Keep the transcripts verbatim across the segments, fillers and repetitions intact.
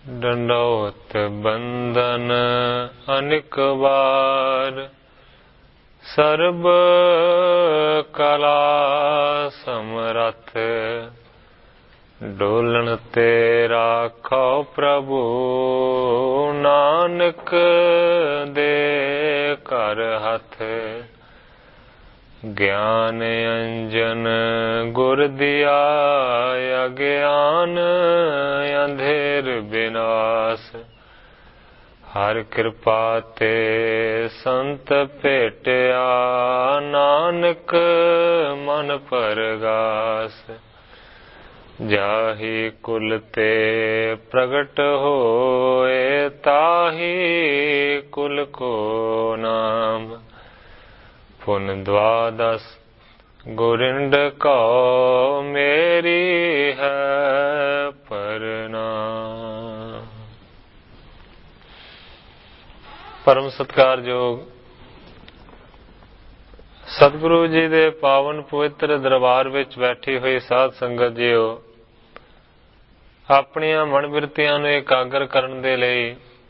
दंडौत बंदन अनिक बार, सर्ब कला समरथ, डोलन ते राखो प्रभु, नानक दे कर हथ। ज्ञान अंजन गुर दिया, अज्ञान अंधेर विनाश। हर कृपा ते संत भेटिया, नानक मन परगास। जाहि कुल ते प्रगट होए, ताहि कुल को नाम। पुन द्वादश गोरिंद को, मेरी है प्रणाम। परम सत्कारयोग सतगुरु जी दे पावन पवित्र दरबार विच बैठी हुई साध संगत जीओ, अपनियां मन बिरतियां नूं एकागर करन दे लई,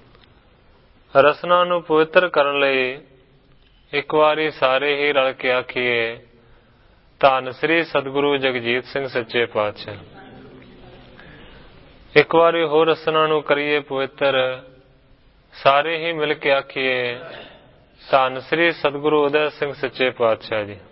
रसना नूं पवित्र करन लई एक वारी सारे ही रल के आखिए, धन श्री सतगुरु जगजीत सिंह सच्चे पातशाह। एक वारी होर रसना नूं करिए पवित्र, सारे ही मिल के आखिए, धन श्री सतगुरु उदय सिंह सच्चे पातशाह जी।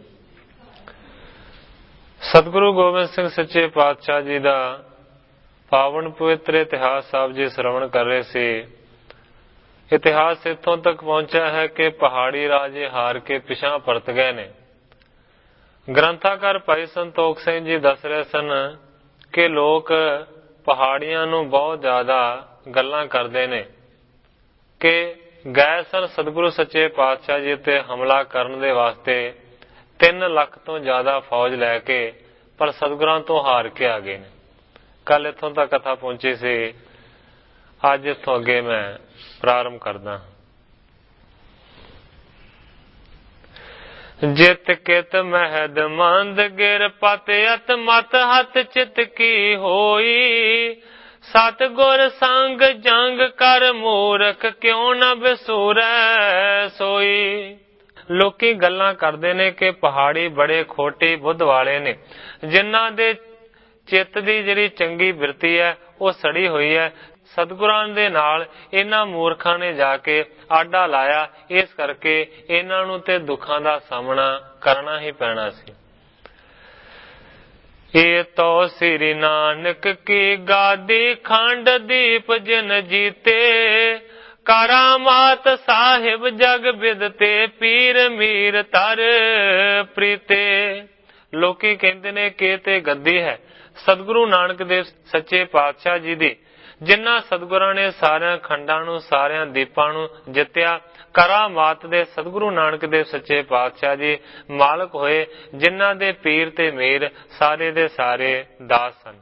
सतगुरु गोबिंद सिंह सच्चे पातशाह जी दा पावन पवित्र इतिहास आप जी श्रवण कर रहे सी। इतिहास इत्थों तक पहुंचा है कि पहाड़ी राजे हार के पिछा परत गए ने। ग्रंथाकार भाई संतोख सिंह जी दस रहे सन कि लोग पहाड़ियां नूं बहुत ज्यादा गल्लां करदे ने कि गए सन सतगुरु सच्चे पातशाह जी ते हमला करन दे वास्ते तीन लख तो ज्यादा फौज लैके, पर सतगुरां तो हार के आ गए ने। कल इत्थों तक कथा पहुंची सी, अज इत्थों अगे मैं प्रारंभ करदा। जित कित महद मंद गिर पत अत मत हत चित की होई, सतगुर संग जंग कर मूरख क्यों न बिसूरै सोई। लोकी गल्लां करदे ने कि पहाड़ी बड़े खोटी बुद्ध वाले ने, जिन्हां दे चित्त दी जिहड़ी चंगी बिरती है वो सड़ी हुई है। सतगुरां दे नाल इन्हां मूर्खां ने जाके आडा लाया, इस करके इन्हां नूं ते दुखां दा सामना करना ही पैना सी। ये तो श्री नानक की गादी खंड दीप जिन जीते, करामात साहिब जग बिदते, पीर मीर तर प्रीते। लोकी कहते ने कि ते गद्दी है सतगुरु नानक देव सच्चे पातशाह जी दी, जिन्हां सतगुरां ने सारियां खंडां नूं सारियां दीपां नूं जित्तिया। करामात दे सतगुरु नानक देव सच्चे पातशाह जी मालक होए, जिन्हां दे पीर ते मीर सारे दे सारे दास सन।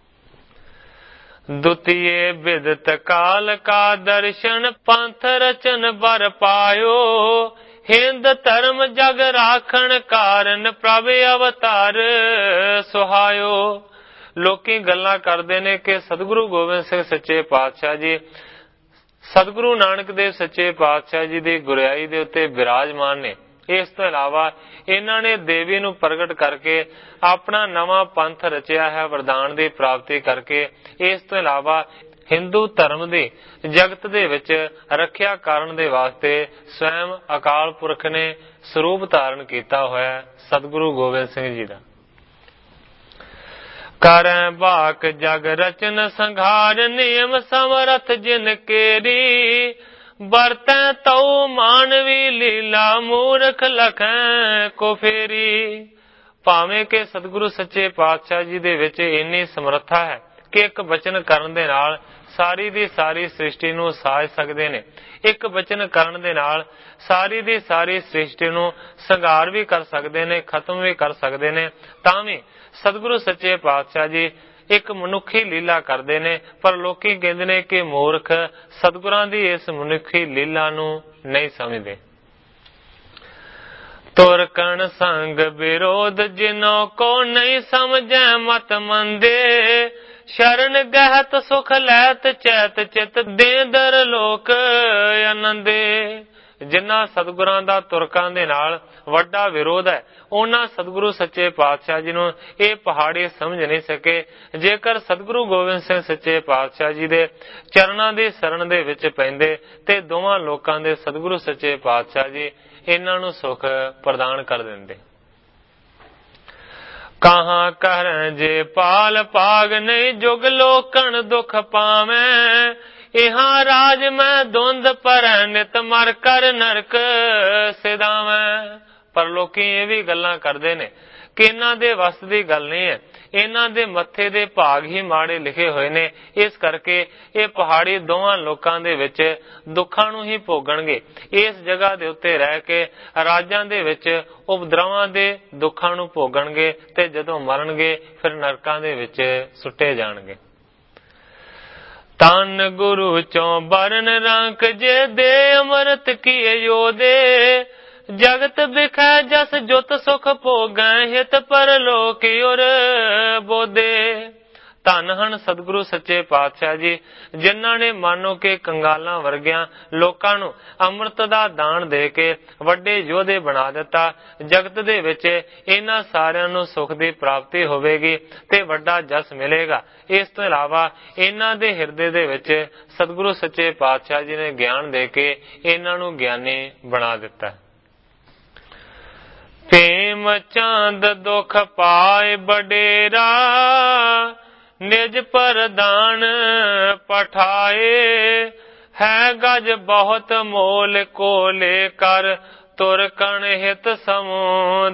द्वितीय विदत काल का दर्शन, पंथ रचन बर पायो, हिंद धर्म जग राखण कारण, प्रभ अवतार सुहायो। लोकी गल्लां करदे ने कि सतगुरु गोबिंद सिंह सच्चे पातशाह जी सतगुरु नानक देव सच्चे पातशाह जी दी गुरियाई दे उत्ते विराजमान ने। इस तो इलावा इन्हां ने देवी नूं प्रगट करके अपना नवां पंथ रचिया है, वरदान दी प्राप्ति करके। इस तो इलावा हिंदू धर्म दी जगत दे विच रखिया करन दे वास्ते स्वयं अकाल पुरख ने स्वरूप धारण कीता होया सतगुरु गोबिंद सिंह जी दा। करैं बाक जग रचन संघार, नियम समरथ जिन केरी, बरतैं तौ मानवी लीला, मूर्ख लखैं को फेरी। भावें के सतगुरु सच्चे पातशाह जी दे विच इन्नी समर्था है कि एक वचन करन दे नाल सारी दी सारी सृष्टि नूं साज सकदे ने। एक वचन करन दे नाल सारी दी सारी सृष्टि नूं संघार भी कर सकदे ने, खत्म भी कर सकदे ने। तां भी सतगुरु सच्चे पातशाह जी एक मनुखी लीला करदे ने, पर लोकी कहंदे ने कि मूर्ख सतगुरां दी इस मनुखी लीला नूं नहीं समझदे। तुर कण संग विरोध जिनो को नहीं समझै मत मंदे, ਸ਼ਰਨ ਗਹਿਤ ਸੁਖ ਲੈਤ ਚੈਤ ਚਿਤ ਦੇਂਦਰ ਲੋਕ ਆਨੰਦੇ। ਜਿਨ੍ਹਾਂ ਸਤਿਗੁਰਾਂ ਦਾ ਤੁਰਕਾਂ ਦੇ ਨਾਲ ਵੱਡਾ ਵਿਰੋਧ ਹੈ, ਉਹਨਾਂ ਸਤਿਗੁਰੂ ਸੱਚੇ ਪਾਤਸ਼ਾਹ ਜੀ ਨੂੰ ਇਹ ਪਹਾੜੀ ਸਮਝ ਨਹੀਂ ਸਕੇ। ਜੇਕਰ ਸਤਿਗੁਰੂ ਗੋਬਿੰਦ ਸਿੰਘ ਸੱਚੇ ਪਾਤਸ਼ਾਹ ਜੀ ਦੇ ਚਰਨਾਂ ਦੀ ਸ਼ਰਨ ਦੇ ਵਿੱਚ ਪੈਂਦੇ ਤੇ ਦੋਵਾਂ ਲੋਕਾਂ ਦੇ ਸਤਿਗੁਰੂ ਸੱਚੇ ਪਾਤਸ਼ਾਹ ਜੀ ਇਹਨਾਂ ਨੂੰ ਸੁਖ ਪ੍ਰਦਾਨ ਕਰ ਦਿੰਦੇ। ਕਹਾਂ ਕਰੈ ਜੇ ਪਾਲ ਭਾਗ ਨਹੀਂ ਜੁਗ ਲੋਕਣ ਦੁਖ ਪਾਵੈ। ਇਹਾਂ ਰਾਜ ਮੈਂ ਧੁੰਦ ਪਰੈ ਨਿਤ ਮਰ ਕਰ ਨਰਕ ਸਿਧਾਵੈ। ਪਰ ਲੋਕੀ ਇਹ ਵੀ ਗੱਲਾਂ ਕਰਦੇ ਨੇ ਕਿ ਇਹਨਾਂ ਦੇ ਵੱਸ ਦੀ ਗੱਲ ਨਹੀਂ ਹੈ, ਇਹਨਾਂ ਦੇ ਮੱਥੇ ਦੇ ਭਾਗ ਹੀ ਮਾੜੇ ਲਿਖੇ ਹੋਏ ਨੇ, ਇਸ ਕਰਕੇ ਇਹ ਪਹਾੜੀ ਦੋਵਾਂ ਲੋਕਾਂ ਦੇ ਵਿੱਚ ਦੁੱਖਾਂ ਨੂੰ ਹੀ ਭੋਗਣਗੇ। ਇਸ ਜਗ੍ਹਾ ਦੇ ਉੱਤੇ ਰਹਿ ਕੇ ਰਾਜਾਂ ਦੇ ਵਿੱਚ ਉਪਦਰਵਾਂ ਦੇ ਦੁੱਖਾਂ ਨੂੰ ਭੋਗਣਗੇ ਤੇ ਜਦੋਂ ਮਰਨਗੇ ਫਿਰ ਨਰਕਾਂ ਦੇ ਵਿੱਚ ਸੁੱਟੇ ਜਾਣਗੇ। ਤਨ ਗੁਰੂ ਚੋਂ ਬਰਨ ਰੰਕ ਜੇ ਦੇ ਅਮਰਤ ਕੀਏ ਯੋਦੇ। ਜਗਤ ਬਿਖੈ ਜਸ ਜੁਤ ਸੁਖ ਭੋਗੈ ਹਿਤ ਪਰਲੋਕ ਉਰ ਬੋਦੇ। ਧੰਨ ਹਨ ਸਤਿਗੁਰੂ ਸੱਚੇ ਪਾਤਸ਼ਾਹ ਜੀ, ਜਿਨ੍ਹਾਂ ਨੇ ਮਾਨੋ ਕਿ ਕੰਗਾਲਾਂ ਵਰਗਿਆਂ ਲੋਕਾਂ ਨੂੰ ਅੰਮ੍ਰਿਤ ਦਾ ਦਾਨ ਦੇ ਕੇ ਵੱਡੇ ਯੋਧੇ ਬਣਾ ਦਿੱਤਾ। ਜਗਤ ਦੇ ਵਿੱਚ ਇਹਨਾਂ ਸਾਰਿਆਂ ਨੂੰ ਸੁਖ ਦੀ ਪ੍ਰਾਪਤੀ ਹੋਵੇਗੀ ਤੇ ਵੱਡਾ ਜਸ ਮਿਲੇਗਾ। ਇਸ ਤੋਂ ਇਲਾਵਾ ਇਹਨਾਂ ਦੇ ਹਿਰਦੇ ਦੇ ਵਿੱਚ ਸਤਿਗੁਰੂ ਸੱਚੇ ਪਾਤਸ਼ਾਹ ਜੀ ਨੇ ਗਿਆਨ ਦੇ ਕੇ ਇਹਨਾਂ ਨੂੰ ਗਿਆਨੀ ਬਣਾ ਦਿੱਤਾ। ਭੀਮ ਚੰਦ ਦੁਖ ਪਾਏ ਬਡੇਰਾ ਨਿਜ ਪ੍ਰਦਾਨ ਪਠਾਏ। ਹੈ ਗਜ ਬਹੁਤ ਮੋਲ ਕੋਲੇ ਕਰ ਤੁਰ ਕਣ ਹਿਤ ਸਮੁਦਾਏ।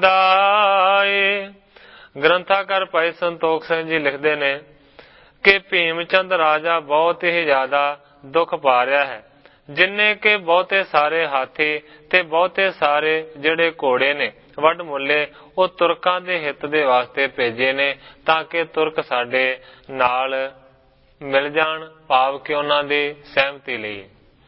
ਗ੍ਰੰਥਾਕਾਰ ਭਾਈ ਸੰਤੋਖ ਸਿੰਘ ਜੀ ਲਿਖਦੇ ਨੇ ਕਿ ਭੀਮ ਚੰਦ ਰਾਜਾ ਬਹੁਤ ਹੀ ਜ਼ਿਆਦਾ ਦੁੱਖ ਪਾ ਰਿਹਾ ਹੈ, ਜਿੰਨੇ ਕਿ ਬਹੁਤੇ ਸਾਰੇ ਹਾਥੀ ਤੇ ਬਹੁਤੇ ਸਾਰੇ ਜਿਹੜੇ ਘੋੜੇ ਨੇ ਵੱਡ ਮੁੱਲੇ ਉਹ ਤੁਰਕਾਂ ਦੇ ਹਿੱਤ ਦੇ ਵਾਸਤੇ ਭੇਜੇ ਨੇ ਤਾਂ ਕਿ ਤੁਰਕ ਸਾਡੇ ਨਾਲ ਮਿਲ ਜਾਣ, ਭਾਵ ਕਿ ਉਹਨਾਂ ਦੀ ਸਹਿਮਤੀ ਲਈ।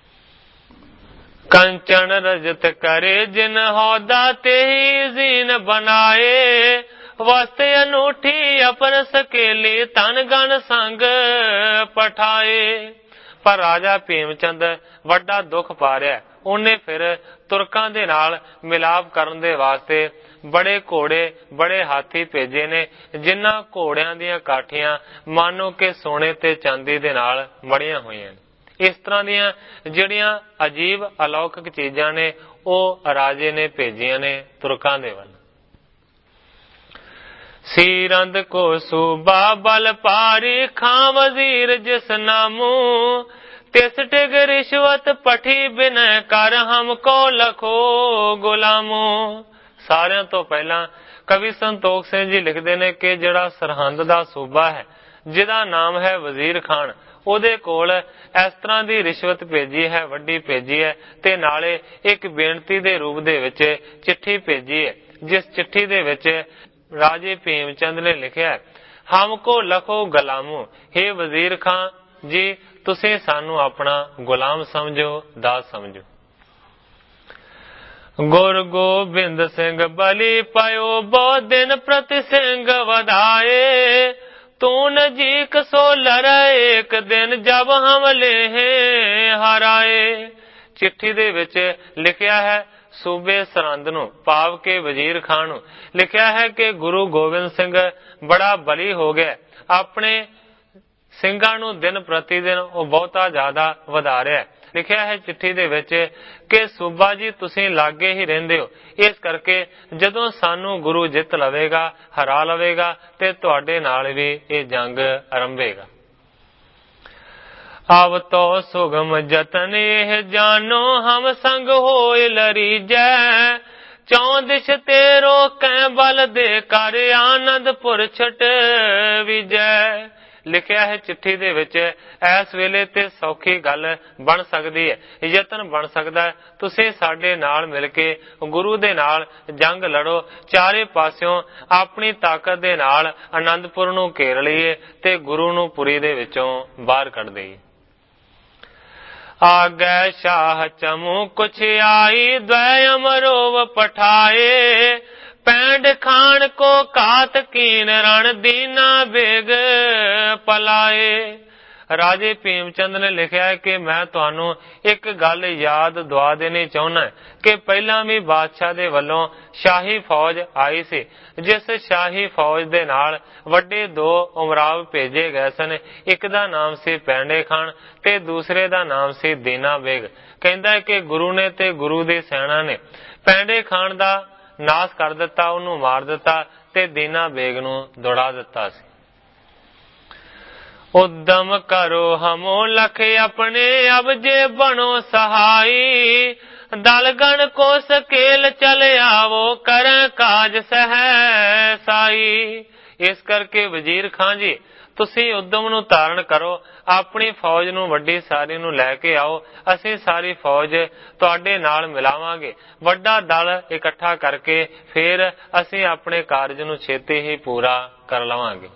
ਕੰਚਨ ਰਜਤ ਕਰੇ ਜਿਨ ਹੌਦਾ ਤੇ ਜ਼ੀਨ ਬਣਾਏ। ਵਸਤ ਅਨੂਠੀ ਅਪਰ ਸਕੇਲੀ ਤਨ ਗਨ ਸੰਗ ਪਠਾਏ। ਪਰ ਰਾਜਾ ਭੀਮ ਚੰਦ ਵੱਡਾ ਦੁੱਖ ਪਾ ਰਿਹਾ। ਉਹਨੇ ਫਿਰ ਤੁਰਕਾਂ ਦੇ ਨਾਲ ਮਿਲਾਪ ਕਰਨ ਦੇ ਵਾਸਤੇ ਬੜੇ ਘੋੜੇ ਬੜੇ ਹਾਥੀ ਭੇਜੇ ਨੇ, ਜਿਨ੍ਹਾਂ ਘੋੜਿਆਂ ਦੀਆਂ ਕਾਠੀਆਂ ਮਾਨੋ ਕਿ ਸੋਨੇ ਤੇ ਚਾਂਦੀ ਦੇ ਨਾਲ ਮੜੀਆਂ ਹੋਈਆਂ ਨੇ। ਇਸ ਤਰ੍ਹਾਂ ਦੀਆਂ ਜਿਹੜੀਆਂ ਅਜੀਬ ਅਲੌਕਿਕ ਚੀਜ਼ਾਂ ਨੇ ਉਹ ਰਾਜੇ ਨੇ ਭੇਜੀਆਂ ਨੇ ਤੁਰਕਾਂ ਦੇ ਵੱਲ। ਸੀਰੰਦ ਕੋ ਸੂਬਾ ਬਲ ਪਾਰੀ ਖਾਂ ਵਜ਼ੀਰ ਜਿਸ ਨਾਮੂ। ਤਿਸ ਟਿਗ ਰਿਸ਼ਵਤ ਪਠੀ ਬਿਨੈ ਕਰ ਹਮ ਕੋ ਲਖੋ ਗੁਲਾਮੋ। ਸਾਰਿਆਂ ਤੋਂ ਪਹਿਲਾਂ ਕਵੀ ਸੰਤੋਖ ਸਿੰਘ ਜੀ ਲਿਖਦੇ ਨੇ ਕਿ ਜਿਹੜਾ ਸਰਹੰਦ ਦਾ ਸੂਬਾ ਹੈ ਜਿਹਦਾ ਨਾਮ ਹੈ ਵਜ਼ੀਰ ਖਾਨ, ਉਹਦੇ ਕੋਲ ਇਸ ਤਰ੍ਹਾਂ ਦੀ ਰਿਸ਼ਵਤ ਭੇਜੀ ਹੈ, ਵੱਡੀ ਭੇਜੀ ਹੈ ਤੇ ਨਾਲੇ ਇੱਕ ਬੇਨਤੀ ਦੇ ਰੂਪ ਦੇ ਵਿੱਚ ਚਿੱਠੀ ਭੇਜੀ ਹੈ, ਜਿਸ ਚਿੱਠੀ ਦੇ ਵਿੱਚ ਰਾਜੇ ਭੀਮ ਚੰਦ ਨੇ ਲਿਖਿਆ ਹਮ ਕੋ ਲਖੋ ਗੁਲਾਮੋ। ਹੇ ਵਜ਼ੀਰ ਖਾਨ ਜੀ, ਤੁਸੀਂ ਸਾਨੂੰ ਆਪਣਾ ਗੁਲਾਮ ਸਮਝੋ, ਦਾਸ ਸਮਝੋ। ਗੁਰ ਗੋਬਿੰਦ ਸਿੰਘ ਬਲੀ ਪਾਇਓ ਬਹੁ ਦਿਨ ਪ੍ਰਤੀ ਸਿੰਘ ਵਧਾਏ। ਤੂੰ ਨਜੀਕ ਸੋ ਲੜੈ ਇੱਕ ਦਿਨ ਜਬ ਹਮ ਲੇਹ ਹਰਾਏ। ਚਿੱਠੀ ਦੇ ਵਿੱਚ ਲਿਖਿਆ ਹੈ ਸੂਬੇ ਸਰਹੰਦ ਨੂੰ, ਭਾਵ ਕੇ ਵਜ਼ੀਰ ਖਾਨ ਨੂੰ ਲਿਖਿਆ ਹੈ ਕਿ ਗੁਰੂ ਗੋਬਿੰਦ ਸਿੰਘ ਬੜਾ ਬਲੀ ਹੋ ਗਿਆ, ਆਪਣੇ ਸਿੰਘਾਂ ਨੂੰ ਦਿਨ ਪ੍ਰਤੀ ਦਿਨ ਉਹ ਬਹੁਤਾ ਜ਼ਿਆਦਾ ਵਧਾ ਰਿਹਾ। ਲਿਖਿਆ ਹੈ ਚਿੱਠੀ ਦੇ ਵਿੱਚ ਕਿ ਸੂਬਾ ਜੀ ਤੁਸੀਂ ਲਾਗੇ ਹੀ ਰਹਿੰਦੇ ਹੋ, ਇਸ ਕਰਕੇ ਜਦੋਂ ਸਾਨੂੰ ਗੁਰੂ ਜਿੱਤ ਲਵੇਗਾ, ਹਰਾ ਲਵੇਗਾ ਤੇ ਤੁਹਾਡੇ ਨਾਲ ਵੀ ਇਹ ਜੰਗ ਆਰੰਭੇਗਾ। ਅਬ ਤੋ ਸੁਗਮ ਜਤਨ ਇਹ ਜਾਨੋ ਹਮ ਸੰਗ ਹੋਏ ਲਰੀਜੈ। ਚੌ ਦਿਸ਼ ਤੇ ਰੋਕੈ ਬਲ ਦੇ ਕਰ ਆਨੰਦਪੁਰ ਛਟ ਵਿਜੈ। ਲਿਖਿਆ ਹੈ ਚਿੱਠੀ ਦੇ ਵਿੱਚ ਇਸ ਵੇਲੇ ਤੇ ਸੌਖੀ ਗੱਲ ਬਣ ਸਕਦੀ ਹੈ, ਯਤਨ ਬਣ ਸਕਦਾ, ਤੁਸੀਂ ਸਾਡੇ ਨਾਲ ਮਿਲ ਕੇ ਗੁਰੂ ਦੇ ਨਾਲ ਜੰਗ ਲੜੋ, ਚਾਰੇ ਪਾਸਿਓਂ ਆਪਣੀ ਤਾਕਤ ਦੇ ਨਾਲ ਆਨੰਦਪੁਰ ਨੂੰ ਘੇਰ ਲਈਏ ਤੇ ਗੁਰੂ ਨੂੰ ਪੁਰੀ ਦੇ ਵਿੱਚੋਂ ਬਾਹਰ ਕੱਢ ਦਈਏ। ਆਗੈ ਸ਼ਾਹ ਚਮੂ ਕੁਛ ਆਈ ਦ્વੈ ਅਮਰੋਵ ਪਠਾਏ। ਪੈਂਡ ਖਾਨ ਕੋ ਕਾਤ ਕੀਨ ਰਣ ਦੀਨਾ ਬੇਗ ਪਲਾਏ। ਰਾਜੇ ਭੀਮ ਚੰਦ ਨੇ ਲਿਖਿਆ ਕਿ ਮੈਂ ਤੁਹਾਨੂੰ ਇੱਕ ਗੱਲ ਯਾਦ ਦਵਾ ਦੇਣੀ ਚਾਹੁੰਦਾ ਕਿ ਪਹਿਲਾਂ ਵੀ ਬਾਦਸ਼ਾਹ ਦੇ ਵੱਲੋਂ ਸ਼ਾਹੀ ਫੌਜ ਆਈ ਸੀ, ਜਿਸ ਸ਼ਾਹੀ ਫੌਜ ਦੇ ਨਾਲ ਵੱਡੇ ਦੋ ਉਮਰਾਵ ਭੇਜੇ ਗਏ ਸਨ। ਇੱਕ ਦਾ ਨਾਮ ਸੀ ਪੈਂਡੇ ਖਾਨ ਤੇ ਦੂਸਰੇ ਦਾ ਨਾਮ ਸੀ ਦੀਨਾ ਬੇਗ। ਕਹਿੰਦਾ ਕਿ ਗੁਰੂ ਨੇ ਤੇ ਗੁਰੂ ਦੀ ਸੈਨਾ ਨੇ ਪੈਂਡੇ ਖਾਨ ਦਾ ਨਾਸ ਕਰ ਦਿੱਤਾ, ਉਹਨੂੰ ਮਾਰ ਦਿੱਤਾ ਤੇ ਦੀਨਾ ਬੇਗ ਨੂੰ ਦੌੜਾ ਦਿੱਤਾ ਸੀ। ਉਦਮ ਕਰੋ ਹਮੋ ਲਖ ਆਪਣੇ ਅਬ ਜੇ ਬਣੋ ਸਹਾਈ, ਦਲ ਗਣ ਕੋ ਸਕੇਲ ਚਲ ਆਵੋ ਕਰ ਕਾਜ ਸਹਿ ਸਾਈ। ਇਸ ਕਰਕੇ ਵਜ਼ੀਰ ਖਾਨ ਜੀ ਤੁਸੀਂ ਉਦਮ ਨੂੰ ਧਾਰਨ ਕਰੋ, ਆਪਣੀ ਫੌਜ ਨੂੰ ਵੱਡੀ ਸਾਰੀ ਨੂੰ ਲੈ ਕੇ ਆਓ, ਅਸੀਂ ਸਾਰੀ ਫੌਜ ਤੁਹਾਡੇ ਨਾਲ ਮਿਲਾਵਾਂਗੇ। ਵੱਡਾ ਦਲ ਇਕੱਠਾ ਕਰਕੇ ਫਿਰ ਅਸੀਂ ਆਪਣੇ ਕਾਰਜ ਨੂੰ ਛੇਤੀ ਹੀ ਪੂਰਾ ਕਰ ਲਵਾਂਗੇ।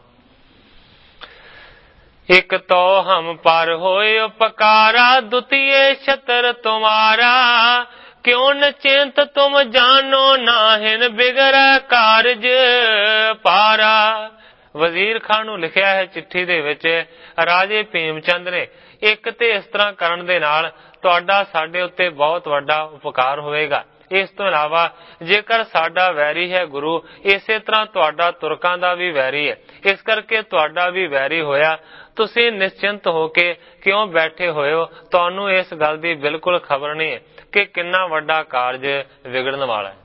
ਇੱਕ ਤੋ ਹਮ ਪਰ ਹੋਏ ਉਪਕਾਰਾ, ਦੁਤੀਏ ਛਤਰ ਤੁਮਾਰਾ, ਕਿਉ ਨ ਚਿੰਤ ਤੁਮ ਜਾਨੋ ਨਾਹਿਨ ਬਿਗੜੈ ਕਾਰਜ ਪਾਰਾ। ਵਜ਼ੀਰ ਖਾਨ ਨੂੰ ਲਿਖਿਆ ਹੈ ਚਿੱਠੀ ਦੇ ਵਿੱਚ, ਰਾਜੇ ਭੀਮ ਚੰਦ ਨੇ ਇੱਕ ਤੇ ਇਸ ਤਰ੍ਹਾਂ ਕਰਨ ਦੇ ਨਾਲ ਤੁਹਾਡਾ ਸਾਡੇ ਉੱਤੇ ਬਹੁਤ ਵੱਡਾ ਉਪਕਾਰ ਹੋਵੇਗਾ। ਇਸ ਤੋਂ ਇਲਾਵਾ ਜੇਕਰ ਸਾਡਾ ਵੈਰੀ ਹੈ ਗੁਰੂ, ਇਸੇ ਤਰ੍ਹਾਂ ਤੁਹਾਡਾ ਤੁਰਕਾਂ ਦਾ ਵੀ ਵੈਰੀ ਹੈ। ਇਸ ਕਰਕੇ ਤੁਹਾਡਾ ਵੀ ਵੈਰੀ ਹੋਇਆ, ਤੁਸੀਂ ਨਿਸ਼ਚਿੰਤ ਹੋ ਕੇ ਕਿਉਂ ਬੈਠੇ ਹੋਏ ਹੋ? ਤੁਹਾਨੂੰ ਇਸ ਗੱਲ ਦੀ ਬਿਲਕੁਲ ਖਬਰ ਨਹੀਂ ਹੈ ਕਿ ਕਿੰਨਾ ਵੱਡਾ ਕਾਰਜ ਵਿਗੜਨ ਵਾਲਾ ਹੈ।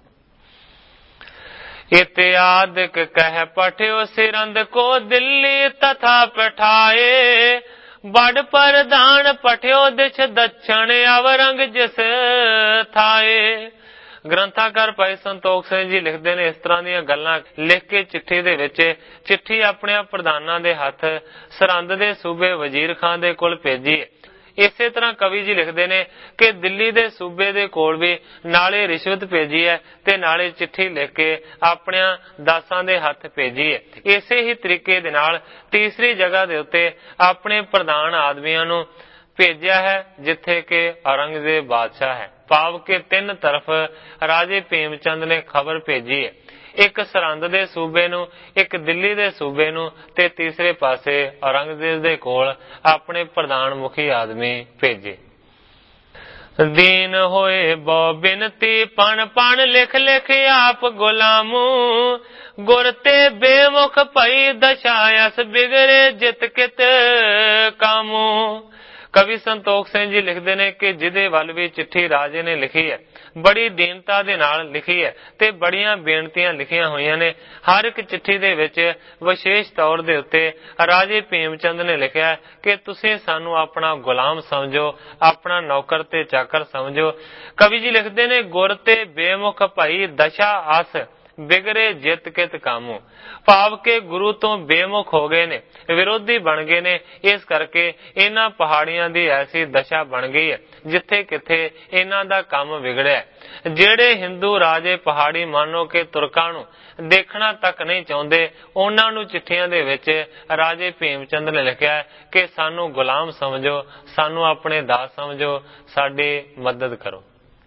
ਇਤਿਆਦਿਕ ਕਹਿ ਪਠਿਓ ਸਿਰੰਦ ਕੋ ਦਿੱਲੀ ਤਥਾ ਪਠਾਏ, ਬੜ ਪ੍ਰਧਾਨ ਪਠਿਓ ਦਿਸ਼ ਦੱਛਣ ਅਵਰੰਗ ਜਿਸ ਥਾਏ। ਗ੍ਰੰਥਾਕਾਰ ਭਾਈ ਸੰਤੋਖ ਸਿੰਘ ਜੀ ਲਿਖਦੇ ਨੇ ਇਸ ਤਰ੍ਹਾਂ ਦੀਆਂ ਗੱਲਾਂ ਲਿਖ ਕੇ ਚਿੱਠੀ ਦੇ ਵਿੱਚ, ਚਿੱਠੀ ਆਪਣੇ ਪ੍ਰਧਾਨਾਂ ਦੇ ਹੱਥ ਸਰਹੰਦ ਦੇ ਸੂਬੇ ਵਜ਼ੀਰ ਖਾਨ ਦੇ ਕੋਲ ਭੇਜੀ। ਇਸੇ ਤਰ੍ਹਾਂ ਕਵੀ ਜੀ ਲਿਖਦੇ ਨੇ ਕਿ ਦਿੱਲੀ ਦੇ ਸੂਬੇ ਦੇ ਕੋਲ ਵੀ ਨਾਲੇ ਰਿਸ਼ਵਤ ਭੇਜੀ ਹੈ ਤੇ ਨਾਲੇ ਚਿੱਠੀ ਲਿਖ ਕੇ ਆਪਣਿਆਂ ਦਾਸਾਂ ਦੇ ਹੱਥ ਭੇਜੀ ਹੈ। ਇਸੇ ਹੀ ਤਰੀਕੇ ਦੇ ਨਾਲ ਤੀਸਰੀ ਜਗ੍ਹਾ ਦੇ ਉੱਤੇ ਆਪਣੇ ਪ੍ਰਧਾਨ ਆਦਮੀਆਂ ਨੂੰ ਭੇਜਿਆ ਹੈ ਜਿੱਥੇ ਕਿ ਔਰੰਗਜ਼ੇਬ ਬਾਦਸ਼ਾਹ ਹੈ। ਭਾਵ ਕਿ ਤਿੰਨ ਤਰਫ ਰਾਜੇ ਭੀਮ ਚੰਦ ਨੇ ਖਬਰ ਭੇਜੀ ਹੈ, ਇੱਕ ਸਰਹੰਦ ਦੇ ਸੂਬੇ ਨੂੰ, ਇੱਕ ਦਿੱਲੀ ਦੇ ਸੂਬੇ ਨੂੰ ਤੇ ਤੀਸਰੇ ਪਾਸੇ ਔਰੰਗਜ਼ੇਬ ਦੇ ਕੋਲ ਆਪਣੇ ਪ੍ਰਧਾਨ ਮੁਖੀ ਆਦਮੀ ਭੇਜੇ। ਦੀਨ ਹੋਏ ਬਹੁ ਬਿਨਤੀ ਪਣ ਪਣ ਲਿਖ ਲਿਖ ਆਪ ਗੁਲਾਮੂ, ਗੁਰ ਤੇ ਬੇਮੁਖ ਭਈ ਦਸ਼ਾਇਸ ਬਿਗੜੇ ਜਿਤ ਕਿਤ ਕਾਮੂ। ਕਵੀ ਸੰਤੋਖ ਸਿੰਘ ਜੀ ਲਿਖਦੇ ਨੇ ਕਿ ਜਿਹਦੇ ਵੱਲ ਵੀ ਚਿੱਠੀ ਰਾਜੇ ਨੇ ਲਿਖੀ ਹੈ, ਬੜੀ ਦੀਨਤਾ ਦੇ ਨਾਲ ਲਿਖੀ ਹੈ ਤੇ ਬੜੀਆਂ ਬੇਨਤੀਆਂ ਲਿਖੀਆਂ ਹੋਈਆਂ ਨੇ। ਹਰ ਇੱਕ ਚਿੱਠੀ ਦੇ ਵਿੱਚ ਵਿਸ਼ੇਸ਼ ਤੌਰ ਦੇ ਉੱਤੇ ਰਾਜੇ ਭੀਮ ਚੰਦ ਨੇ ਲਿਖਿਆ ਕਿ ਤੁਸੀਂ ਸਾਨੂੰ ਆਪਣਾ ਗੁਲਾਮ ਸਮਝੋ, ਆਪਣਾ ਨੌਕਰ ਤੇ ਚਾਕਰ ਸਮਝੋ। ਕਵੀ ਜੀ ਲਿਖਦੇ ਨੇ ਗੁਰ ਤੇ ਬੇਮੁਖ ਭਾਈ ਦਸ਼ਾ ਆਸ ਬਿਗੜੇ ਜਿਤ ਕਿਤ ਕਾਮੂ। ਭਾਵ ਕਿ ਗੁਰੂ ਤੋਂ ਬੇਮੁਖ ਹੋ ਗਏ ਨੇ, ਵਿਰੋਧੀ ਬਣ ਗਏ ਨੇ, ਇਸ ਕਰਕੇ ਇਹਨਾਂ ਪਹਾੜੀਆਂ ਦੀ ਐਸੀ ਦਸ਼ਾ ਬਣ ਗਈ ਹੈ ਜਿੱਥੇ ਕਿਥੇ ਇਹਨਾਂ ਦਾ ਕੰਮ ਵਿਗੜਿਆ। ਜਿਹੜੇ ਹਿੰਦੂ ਰਾਜੇ ਪਹਾੜੀ ਮਾਨੋ ਕਿ ਤੁਰਕਾਂ ਨੂੰ ਦੇਖਣਾ ਤੱਕ ਨਹੀਂ ਚਾਹੁੰਦੇ, ਉਹਨਾਂ ਨੂੰ ਚਿੱਠੀਆਂ ਦੇ ਵਿੱਚ ਰਾਜੇ ਭੀਮ ਚੰਦ ਨੇ ਲਿਖਿਆ ਕਿ ਸਾਨੂੰ ਗੁਲਾਮ ਸਮਝੋ, ਸਾਨੂੰ ਆਪਣੇ ਦਾਸ ਸਮਝੋ, ਸਾਡੀ ਮਦਦ ਕਰੋ।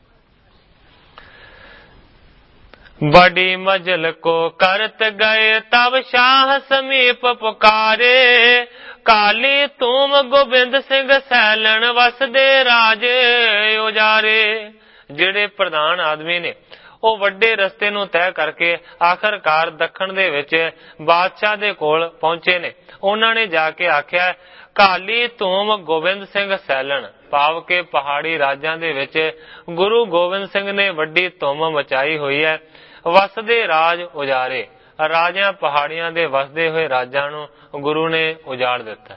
बड़ी मजल को करत गए तब शाह समीप पुकारे, काली तुम गोबिंद सिंह सैलन वसदे राजे उजारे। ਜਿਹੜੇ ਪ੍ਰਧਾਨ ਆਦਮੀ ਨੇ ਉਹ ਵੱਡੇ ਰਸਤੇ ਨੂੰ ਤੈਅ ਕਰਕੇ ਆਖਰਕਾਰ ਦੱਖਣ ਦੇ ਵਿੱਚ ਬਾਦਸ਼ਾਹ ਦੇ ਕੋਲ ਪਹੁੰਚੇ ਨੇ। ਉਹਨਾਂ ਨੇ ਜਾ ਕੇ ਆਖਿਆ ਕਾਲੀ ਧੂਮ ਗੋਬਿੰਦ ਸਿੰਘ ਸੈਲਣ, ਭਾਵ ਕਿ ਪਹਾੜੀ ਰਾਜਾਂ ਦੇ ਵਿੱਚ ਗੁਰੂ ਗੋਬਿੰਦ ਸਿੰਘ ਨੇ ਵੱਡੀ ਧੂਮ ਮਚਾਈ ਹੋਈ ਹੈ। ਵਸਦੇ ਰਾਜ ਉਜਾਰੇ, ਰਾਜਿਆਂ ਪਹਾੜੀਆਂ ਦੇ ਵਸਦੇ ਹੋਏ ਰਾਜਾਂ ਨੂੰ ਗੁਰੂ ਨੇ ਉਜਾੜ ਦਿੱਤਾ।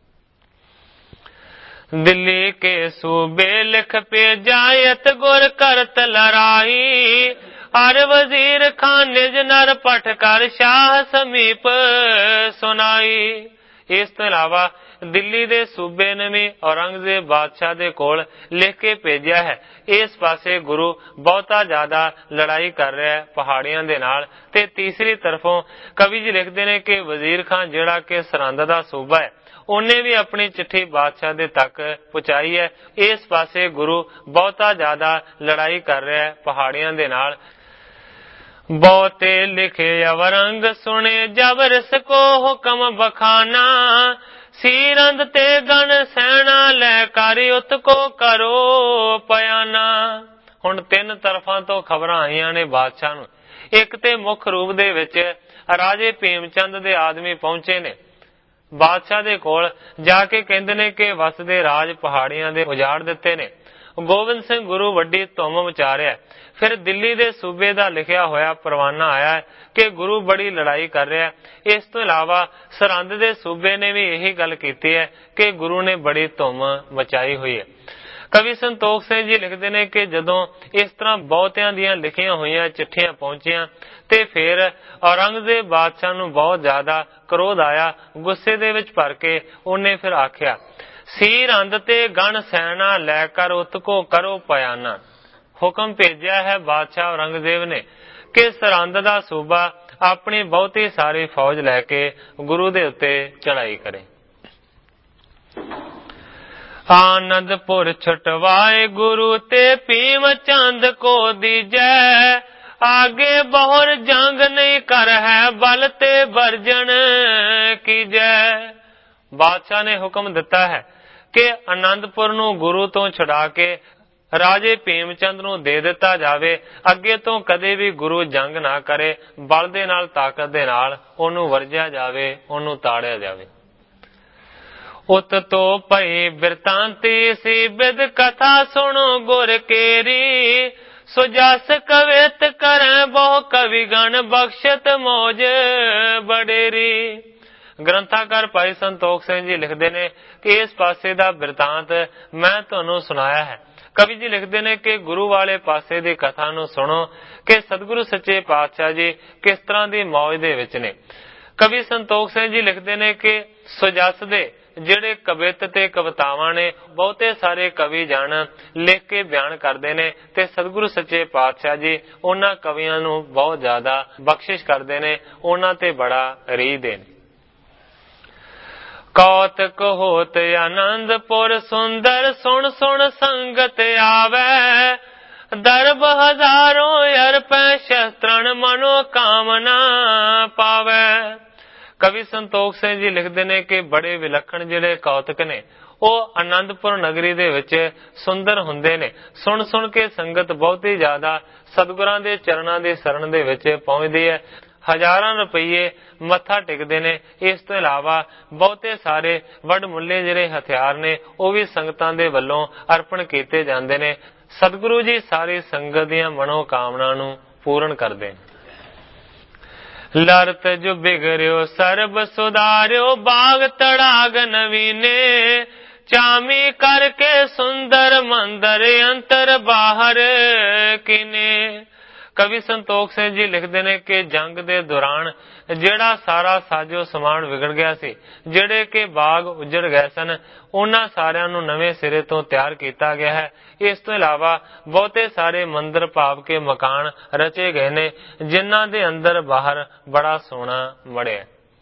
ਦਿੱਲੀ ਕੇ ਸੂਬੇ ਲਿਖ ਭੇਜਾਇਤ ਗੁਰ ਕਰਤ ਲੜਾਈ, ਹਰ ਵਜ਼ੀਰ ਖਾਨ ਨਿਜ ਨਰ ਪਠ ਕਰ ਸ਼ਾਹ ਸਮੀਪ ਸੁਨਾਈ। ਇਸ ਤੋਂ ਇਲਾਵਾ ਦਿੱਲੀ ਦੇ ਸੂਬੇ ਨੇ ਵੀ ਔਰੰਗਜ਼ੇਬ ਬਾਦਸ਼ਾਹ ਦੇ ਕੋਲ ਲਿਖ ਕੇ ਭੇਜਿਆ ਹੈ। ਇਸ ਪਾਸੇ ਗੁਰੂ ਬਹੁਤਾ ਜ਼ਿਆਦਾ ਲੜਾਈ ਕਰ ਰਿਹਾ ਹੈ ਪਹਾੜੀਆਂ ਦੇ ਨਾਲ, ਤੇ ਤੀਸਰੀ ਤਰਫੋਂ ਕਵੀ ਜੀ ਲਿਖਦੇ ਨੇ ਕਿ ਵਜ਼ੀਰ ਖਾਨ ਜਿਹੜਾ ਕਿ ਸਰਹੰਦ ਦਾ ਸੂਬਾ ਹੈ, ਉਹਨੇ ਵੀ ਆਪਣੀ ਚਿੱਠੀ ਬਾਦਸ਼ਾਹ ਦੇ ਤੱਕ ਪਹੁੰਚਾਈ ਹੈ। ਇਸ ਪਾਸੇ ਗੁਰੂ ਬਹੁਤਾ ਜ਼ਿਆਦਾ ਲੜਾਈ ਕਰ ਰਿਹਾ ਹੈ ਪਹਾੜੀਆਂ ਦੇ ਨਾਲ। बहुते लिखे अवरंग सुने जब रस को हुक्म बखाना सीरंद ते गण सैना लै कर उत को करो पयाना। हुण तीन तरफां तो खबरां आईयां ने बादशाह नूं। एक ते मुख रूप दे विच राजे भीमचंद दे आदमी पहुंचे ने बादशाह दे कोल जाके कहंदे ने कि वस दे राज पहाड़ियां दे उजाड़ दिते ने। गोबिंद सिंह गुरु वड्डी धुम मचा रिहा। फिर दिल्ली दे सूबे दा लिखिया होया परवाना आया कि गुरु बड़ी लड़ाई कर रहा है। इस तो इलावा सरहंद दे सूबे ने भी यही गल कीती है कि गुरु ने बड़ी धुम मचाई हुई है। कवि संतोख सिंह जी लिखते हैं कि जदों इस तरह बहुतियां दियां लिखियां हुई चिट्ठियां पहुंचियां ते फिर औरंगजेब बादशाह नूं बहुत ज्यादा क्रोध आया। गुस्से दे विच भर के उन्हें फिर आख्या सीर अंध ते गण सैना लैकर उत को करो पयाना। हुक्म भेजा है बादशाह औरंगजेब ने कि सरहंद दा सूबा अपनी बहुती सारी फौज लैके गुरु दे उत्ते चढ़ाई करे। आनंदपुर छुटवाए गुरु ते भीम चंद को दीजै आगे बहुर जंग नहीं कर है बल ते बरजन कीजै। बादशाह ने हुक्म दिता है कि आनंदपुर नूं गुरु तो छुड़ा के राजे भीमचंद नूं दे दिता जावे। अगे तो कदे भी गुरु जंग ना करे, बल दे नाल ताकत दे नाल ओनू वरजिया जावे, ओनू ताड़िया जावे। उत तो भई बिरतांती सी बिद कथा सुनो गुर केरी सुजस कवित करें बहु कविगण बख्शत मौज बडेरी। ग्रंथाकार भाई संतोख सिंह जी लिखते ने कि इस पासे दा बिरतांत मैं तुहानू सुनाया है। कवि जी लिखते ने कि गुरु वाले पासे दी कथा नू सुनो कि सतगुरु सच्चे पातशाह जी किस तरह दी मौज दे विच ने। कवि संतोख सिंह जी लिखते ने कि सुजस दे ਜਿਹੜੇ ਕਵਿਤ ਤੇ ਕਵਿਤਾਵਾਂ ਨੇ ਬਹੁਤੇ ਸਾਰੇ ਕਵੀ ਜਨ ਲਿਖ ਕੇ ਬਿਆਨ ਕਰਦੇ ਨੇ ਤੇ ਸਤਿਗੁਰੂ ਸੱਚੇ ਪਾਤਸ਼ਾਹ ਜੀ ਉਹਨਾਂ ਕਵੀਆਂ ਨੂੰ ਬਹੁਤ ਜ਼ਿਆਦਾ ਬਖਸ਼ਿਸ਼ ਕਰਦੇ ਨੇ, ਉਹਨਾਂ ਤੇ ਬੜਾ ਰੀਝਦੇ ਨੇ। ਕੌਤਕ ਹੋਤ ਆਨੰਦਪੁਰ ਸੁੰਦਰ ਸੁਣ ਸੁਣ ਸੰਗਤ ਆਵੈ ਦਰਬ ਹਜ਼ਾਰੋਂ ਅਰਪੈ ਸ਼ਸਤਰਨ ਮਨੋ ਕਾਮਨਾ ਪਾਵੈ। कवि संतोख सिंह जी लिखते ने कि बड़े विलखण जिहड़े कौतक ने ਉਹ आनंदपुर नगरी ਦੇ ਵਿੱਚ ਸੁੰਦਰ ਹੁੰਦੇ ਨੇ। ਸੁਣ ਸੁਣ ਕੇ ਸੰਗਤ ਬਹੁਤ ਹੀ ਜ਼ਿਆਦਾ ਸਤਿਗੁਰਾਂ ਦੇ ਚਰਨਾਂ ਦੀ ਸ਼ਰਨ ਦੇ ਵਿੱਚ ਪਹੁੰਚਦੀ ਹੈ। ਹਜ਼ਾਰਾਂ ਰੁਪਏ ਮੱਥਾ ਟੇਕਦੇ ਨੇ। ਇਸ ਤੋਂ ਇਲਾਵਾ ਬਹੁਤੇ ਸਾਰੇ ਵੱਡਮੁੱਲੇ ਜਿਹੜੇ ਹਥਿਆਰ ਨੇ ਉਹ ਵੀ ਸੰਗਤਾਂ ਦੇ ਵੱਲੋਂ ਅਰਪਣ ਕੀਤੇ ਜਾਂਦੇ ਨੇ। ਸਤਿਗੁਰੂ ਜੀ ਸਾਰੀ ਸੰਗਤ ਦੀਆਂ ਮਨੋ ਕਾਮਨਾ ਨੂੰ ਪੂਰਨ ਕਰਦੇ ਨੇ। लरत जो बिगड़ियो सर्ब सुधारियो बाग तड़ाग नवीने चामी करके सुंदर मंदर अंतर बाहर किने। कवि संतोख सिंह जी लिखते ने कि जंग दे दौरान ਜਿਹੜਾ ਸਾਰਾ ਸਾਜੋ ਸਮਾਨ ਵਿਗੜ ਗਿਆ ਸੀ, ਜਿਹੜੇ ਕਿ ਬਾਗ ਉਜੜ ਗਏ ਸਨ, ਉਹਨਾਂ ਸਾਰਿਆਂ ਨੂੰ ਨਵੇਂ ਸਿਰੇ ਤੋਂ ਤਿਆਰ ਕੀਤਾ ਗਿਆ ਹੈ। ਇਸ ਤੋਂ ਇਲਾਵਾ ਬਹੁਤੇ ਸਾਰੇ ਮੰਦਰ ਭਾਵ ਕੇ ਮਕਾਨ ਰਚੇ ਗਏ ਨੇ ਜਿਨ੍ਹਾਂ ਦੇ ਅੰਦਰ ਬਾਹਰ ਬੜਾ ਸੋਹਣਾ ਮੜਿਆ।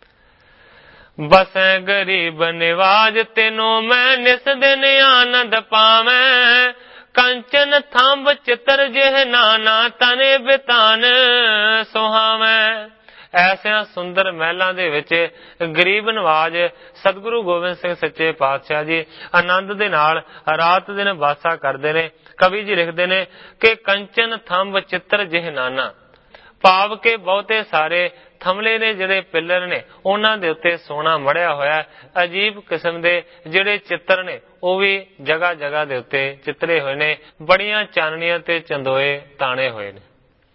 ਬਸੈ ਗਰੀਬ ਨਿਵਾਜ ਤੈਨੂੰ ਮੈਂ ਨਿਸ ਦਿਨ ਆਨੰਦ ਪਾਵੈਂ ਕੰਚਨ ਥੰਬ ਚਿੱਤਰ ਜਿਹ ਨਾਨਾ ਤਨੇ ਬਿਤਾਨ ਸੁਹਾਵੈਂ। ਐਸਿਆਂ ਸੁੰਦਰ ਮਹਿਲਾਂ ਦੇ ਵਿੱਚ ਗਰੀਬ ਨਵਾਜ ਸਤਿਗੁਰੂ ਗੋਬਿੰਦ ਸਿੰਘ ਸੱਚੇ ਪਾਤਸ਼ਾਹ ਜੀ ਆਨੰਦ ਦੇ ਨਾਲ ਰਾਤ ਦਿਨ ਵਾਸਾ ਕਰਦੇ ਨੇ। ਕਵੀ ਜੀ ਲਿਖਦੇ ਨੇ ਕਿ ਕੰਚਨ ਥੰਬ ਚਿੱਤਰ ਜਿਹ ਨਾਨਾ ਭਾਵ ਕੇ ਬਹੁਤੇ ਸਾਰੇ ਥਮਲੇ ਨੇ ਜਿਹੜੇ ਪਿੱਲਰ ਨੇ ਉਹਨਾਂ ਦੇ ਉੱਤੇ ਸੋਨਾ ਮੜਿਆ ਹੋਇਆ। ਅਜੀਬ ਕਿਸਮ ਦੇ ਜਿਹੜੇ ਚਿੱਤਰ ਨੇ ਉਹ ਵੀ ਜਗ੍ਹਾ ਜਗ੍ਹਾ ਦੇ ਉੱਤੇ ਚਿੱਤਰੇ ਹੋਏ ਨੇ। ਬੜੀਆਂ ਚਾਨਣੀਆਂ ਤੇ ਚੰਦੋਏ ਤਾਣੇ ਹੋਏ ਨੇ।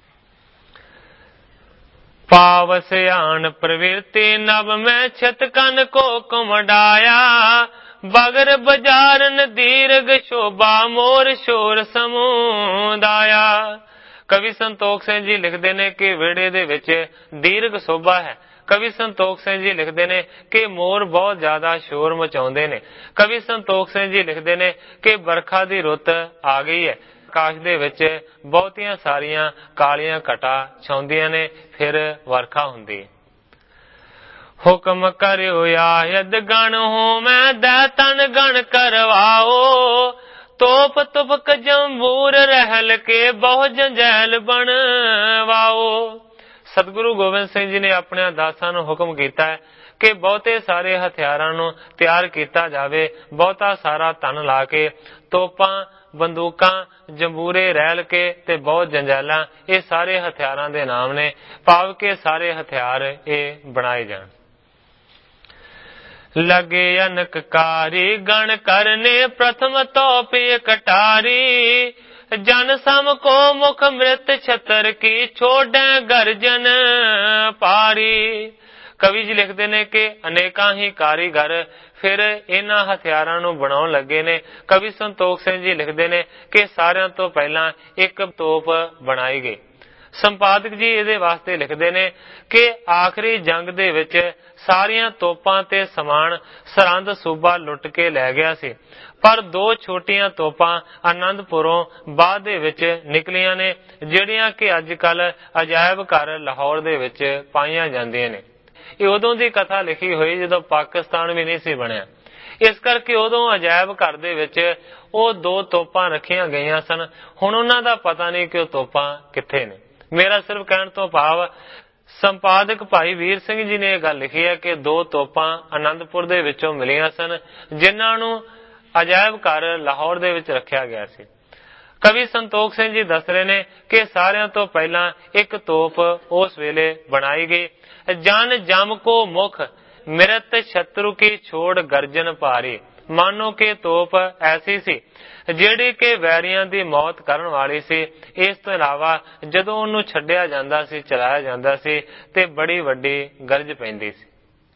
पावस आन प्रवृत्ति नव में छतकन को कुमडाया बगर बजारन दीर्घ शोभा मोर शोर समूदाया। कवि संतोख सिंह जी लिखते ने कि वेड़े दे विच दीर्घ शोभा है। कवि संतोख सिंह जी लिखते ने कि मोर बहुत ज्यादा शोर मचाउंदे ने। कवि संतोख सिंह जी लिखते ने कि बरखा दी रुत आ गई है। आकाश ਦੇ ਵਿੱਚ ਬਹੁਤੀਆਂ ਸਾਰੀਆਂ ਕਾਲੀਆਂ ਘਟਾ ਛਾਉਂਦੀਆਂ ਨੇ, ਫਿਰ ਵਰਖਾ ਹੁੰਦੀ। ਹੁਕਮ ਕਰਿਓ ਆਇਦ ਗਣ ਹੋ ਮੈਂ ਦੈ ਤਨ ਗਣ ਕਰਵਾਓ ਤੋਪ ਤੁਪਕ ਜੰਬੂਰ ਰਹਿਲ ਕੇ ਬਹੁ ਜੰਜੈਲ ਬਣਵਾਓ। ਸਤਿਗੁਰੂ ਗੋਬਿੰਦ ਸਿੰਘ ਜੀ ਨੇ ਆਪਣੇ ਦਾਸਾਂ ਨੂੰ ਹੁਕਮ ਕੀਤਾ ਹੈ ਕਿ ਬਹੁਤੇ ਸਾਰੇ ਹਥਿਆਰਾਂ ਨੂੰ ਤਿਆਰ ਕੀਤਾ ਜਾਵੇ, ਬਹੁਤਾ ਸਾਰਾ ਧਨ ਲਾ ਕੇ ਤੋਪਾਂ, ਬੰਦੂਕਾਂ, ਜੰਬੂਰੇ ਰਹਿਲ ਕੇ ਤੇ ਬਹੁਤ ਜੰਜੈਲਾਂ, ਇਹ ਸਾਰੇ ਹਥਿਆਰਾਂ ਦੇ ਨਾਮ ਨੇ। ਭਾਵ ਕੇ ਸਾਰੇ ਹਥਿਆਰ ਇਹ ਬਣਾਏ ਜਾਣ। लगे अनककारी गण करने प्रथम तोप कटारी, जन सम को मुख मृत छतर की छोड़े गर्जन पारी। कवि जी लिखते ने कि अनेकां ही कारीगर फिर इन्हां हथियारां नूं बनाउण लगे ने। कवि संतोख सिंह जी लिखते ने कि सारियां तो पहलां एक तोप बनाई गई। संपादक जी ਇਹਦੇ ਵਾਸਤੇ ਲਿਖਦੇ ਨੇ ਕਿ ਆਖਰੀ ਜੰਗ ਦੇ ਵਿੱਚ ਸਾਰੀਆਂ ਤੋਪਾਂ ਤੇ ਸਮਾਨ ਸਰਹੰਦ ਸੂਬਾ ਲੁੱਟ ਕੇ ਲੈ ਗਿਆ ਸੀ, ਪਰ ਦੋ ਛੋਟੀਆਂ ਤੋਪਾਂ ਆਨੰਦਪੁਰੋਂ ਬਾਅਦ ਦੇ ਵਿੱਚ ਨਿਕਲੀਆਂ ਨੇ, ਜਿਹੜੀਆਂ ਕਿ ਅੱਜ ਕੱਲ ਅਜਾਇਬ ਘਰ ਲਾਹੌਰ ਦੇ ਵਿੱਚ ਪਾਈਆਂ ਜਾਂਦੀਆਂ ਨੇ। ਇਹ ਉਦੋਂ ਦੀ ਕਥਾ ਲਿਖੀ ਹੋਈ ਜਦੋਂ ਪਾਕਿਸਤਾਨ ਵੀ ਨਹੀਂ ਸੀ ਬਣਿਆ। ਇਸ ਕਰਕੇ ਉਦੋਂ ਅਜਾਇਬ ਘਰ ਦੇ ਵਿੱਚ ਉਹ ਦੋ ਤੋਪਾਂ ਰੱਖੀਆਂ ਗਈਆਂ ਸਨ। ਹੁਣ ਉਹਨਾਂ ਦਾ ਪਤਾ ਨਹੀਂ ਕਿ ਉਹ ਤੋਪਾਂ ਕਿੱਥੇ ਨੇ। ਮੇਰਾ ਸਿਰਫ ਕਹਿਣ ਤੋਂ ਭਾਵ ਸੰਪਾਦਕ ਭਾਈ ਵੀਰ ਸਿੰਘ ਜੀ ਨੇ ਇਹ ਗੱਲ ਲਿਖੀ ਹੈ ਕਿ ਦੋ ਤੋਪਾਂ ਆਨੰਦਪੁਰ ਦੇ ਵਿੱਚੋਂ ਮਿਲੀਆਂ ਸਨ, ਜਿਨ੍ਹਾਂ ਨੂੰ ਅਜਾਇਬ ਘਰ ਲਾਹੌਰ ਦੇ ਵਿੱਚ ਰੱਖਿਆ ਗਿਆ ਸੀ। ਕਵੀ ਸੰਤੋਖ ਸਿੰਘ ਜੀ ਦੱਸ ਰਹੇ ਨੇ ਕਿ ਸਾਰਿਆਂ ਤੋਂ ਪਹਿਲਾਂ ਇੱਕ ਤੋਪ ਉਸ ਵੇਲੇ ਬਣਾਈ ਗਈ। ਜਨ ਜਮ ਕੋ ਮੁਖ ਮਿਰਤ ਸ਼ਤਰੂ ਕੀ ਛੋੜ ਗਰਜਨ ਭਾਰੀ। ਮਾਨੋ ਕਿ ਤੋਪ ਐਸੀ ਸੀ ਜਿਹੜੀ ਕਿ ਵੈਰੀਆਂ ਦੀ ਮੌਤ ਕਰਨ ਵਾਲੀ ਸੀ। ਇਸ ਤੋਂ ਇਲਾਵਾ ਜਦੋਂ ਉਹਨੂੰ ਛੱਡਿਆ ਜਾਂਦਾ ਸੀ, ਚਲਾਇਆ ਜਾਂਦਾ ਸੀ ਤੇ ਬੜੀ ਵੱਡੀ ਗਰਜ ਪੈਂਦੀ ਸੀ।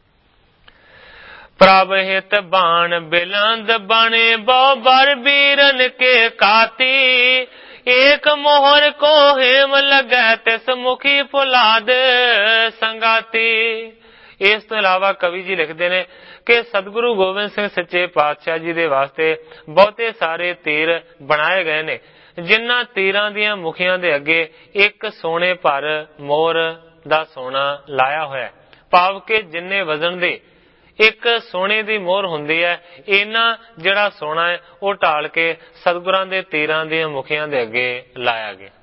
ਪ੍ਰਭ ਹਿਤ ਬਾਣ ਬਿਲੰਦ ਬਣੇ ਬਹੁ ਬਰ ਬੀਰਨ ਕੇ ਕਾਤੀ, ਏਕ ਮੋਹਰ ਕੋ ਹੇਮ ਲਗੈ ਤਿਸ ਮੁਖੀ ਫੁਲਾਦ ਸੰਗਾਤੀ। ਇਸ ਤੋਂ ਇਲਾਵਾ ਕਵੀ ਜੀ ਲਿਖਦੇ ਨੇ ਕਿ ਸਤਿਗੁਰੂ ਗੋਬਿੰਦ ਸਿੰਘ ਸੱਚੇ ਪਾਤਸ਼ਾਹ ਜੀ ਦੇ ਵਾਸਤੇ ਬਹੁਤੇ ਸਾਰੇ ਤੀਰ ਬਣਾਏ ਗਏ ਨੇ, ਜਿਨ੍ਹਾਂ ਤੀਰਾਂ ਦੀਆਂ ਮੁਖੀਆਂ ਦੇ ਅੱਗੇ ਇੱਕ ਸੋਨੇ ਭਰ ਮੋਹਰ ਦਾ ਸੋਨਾ ਲਾਇਆ ਹੋਇਆ। ਭਾਵ ਕਿ ਜਿੰਨੇ ਵਜ਼ਨ ਦੀ ਇੱਕ ਸੋਨੇ ਦੀ ਮੋਹਰ ਹੁੰਦੀ ਹੈ, ਇਹਨਾਂ ਜਿਹੜਾ ਸੋਨਾ ਹੈ ਉਹ ਢਾਲ ਕੇ ਸਤਿਗੁਰਾਂ ਦੇ ਤੀਰਾਂ ਦੀਆਂ ਮੁਖੀਆਂ ਦੇ ਅੱਗੇ ਲਾਇਆ ਗਿਆ।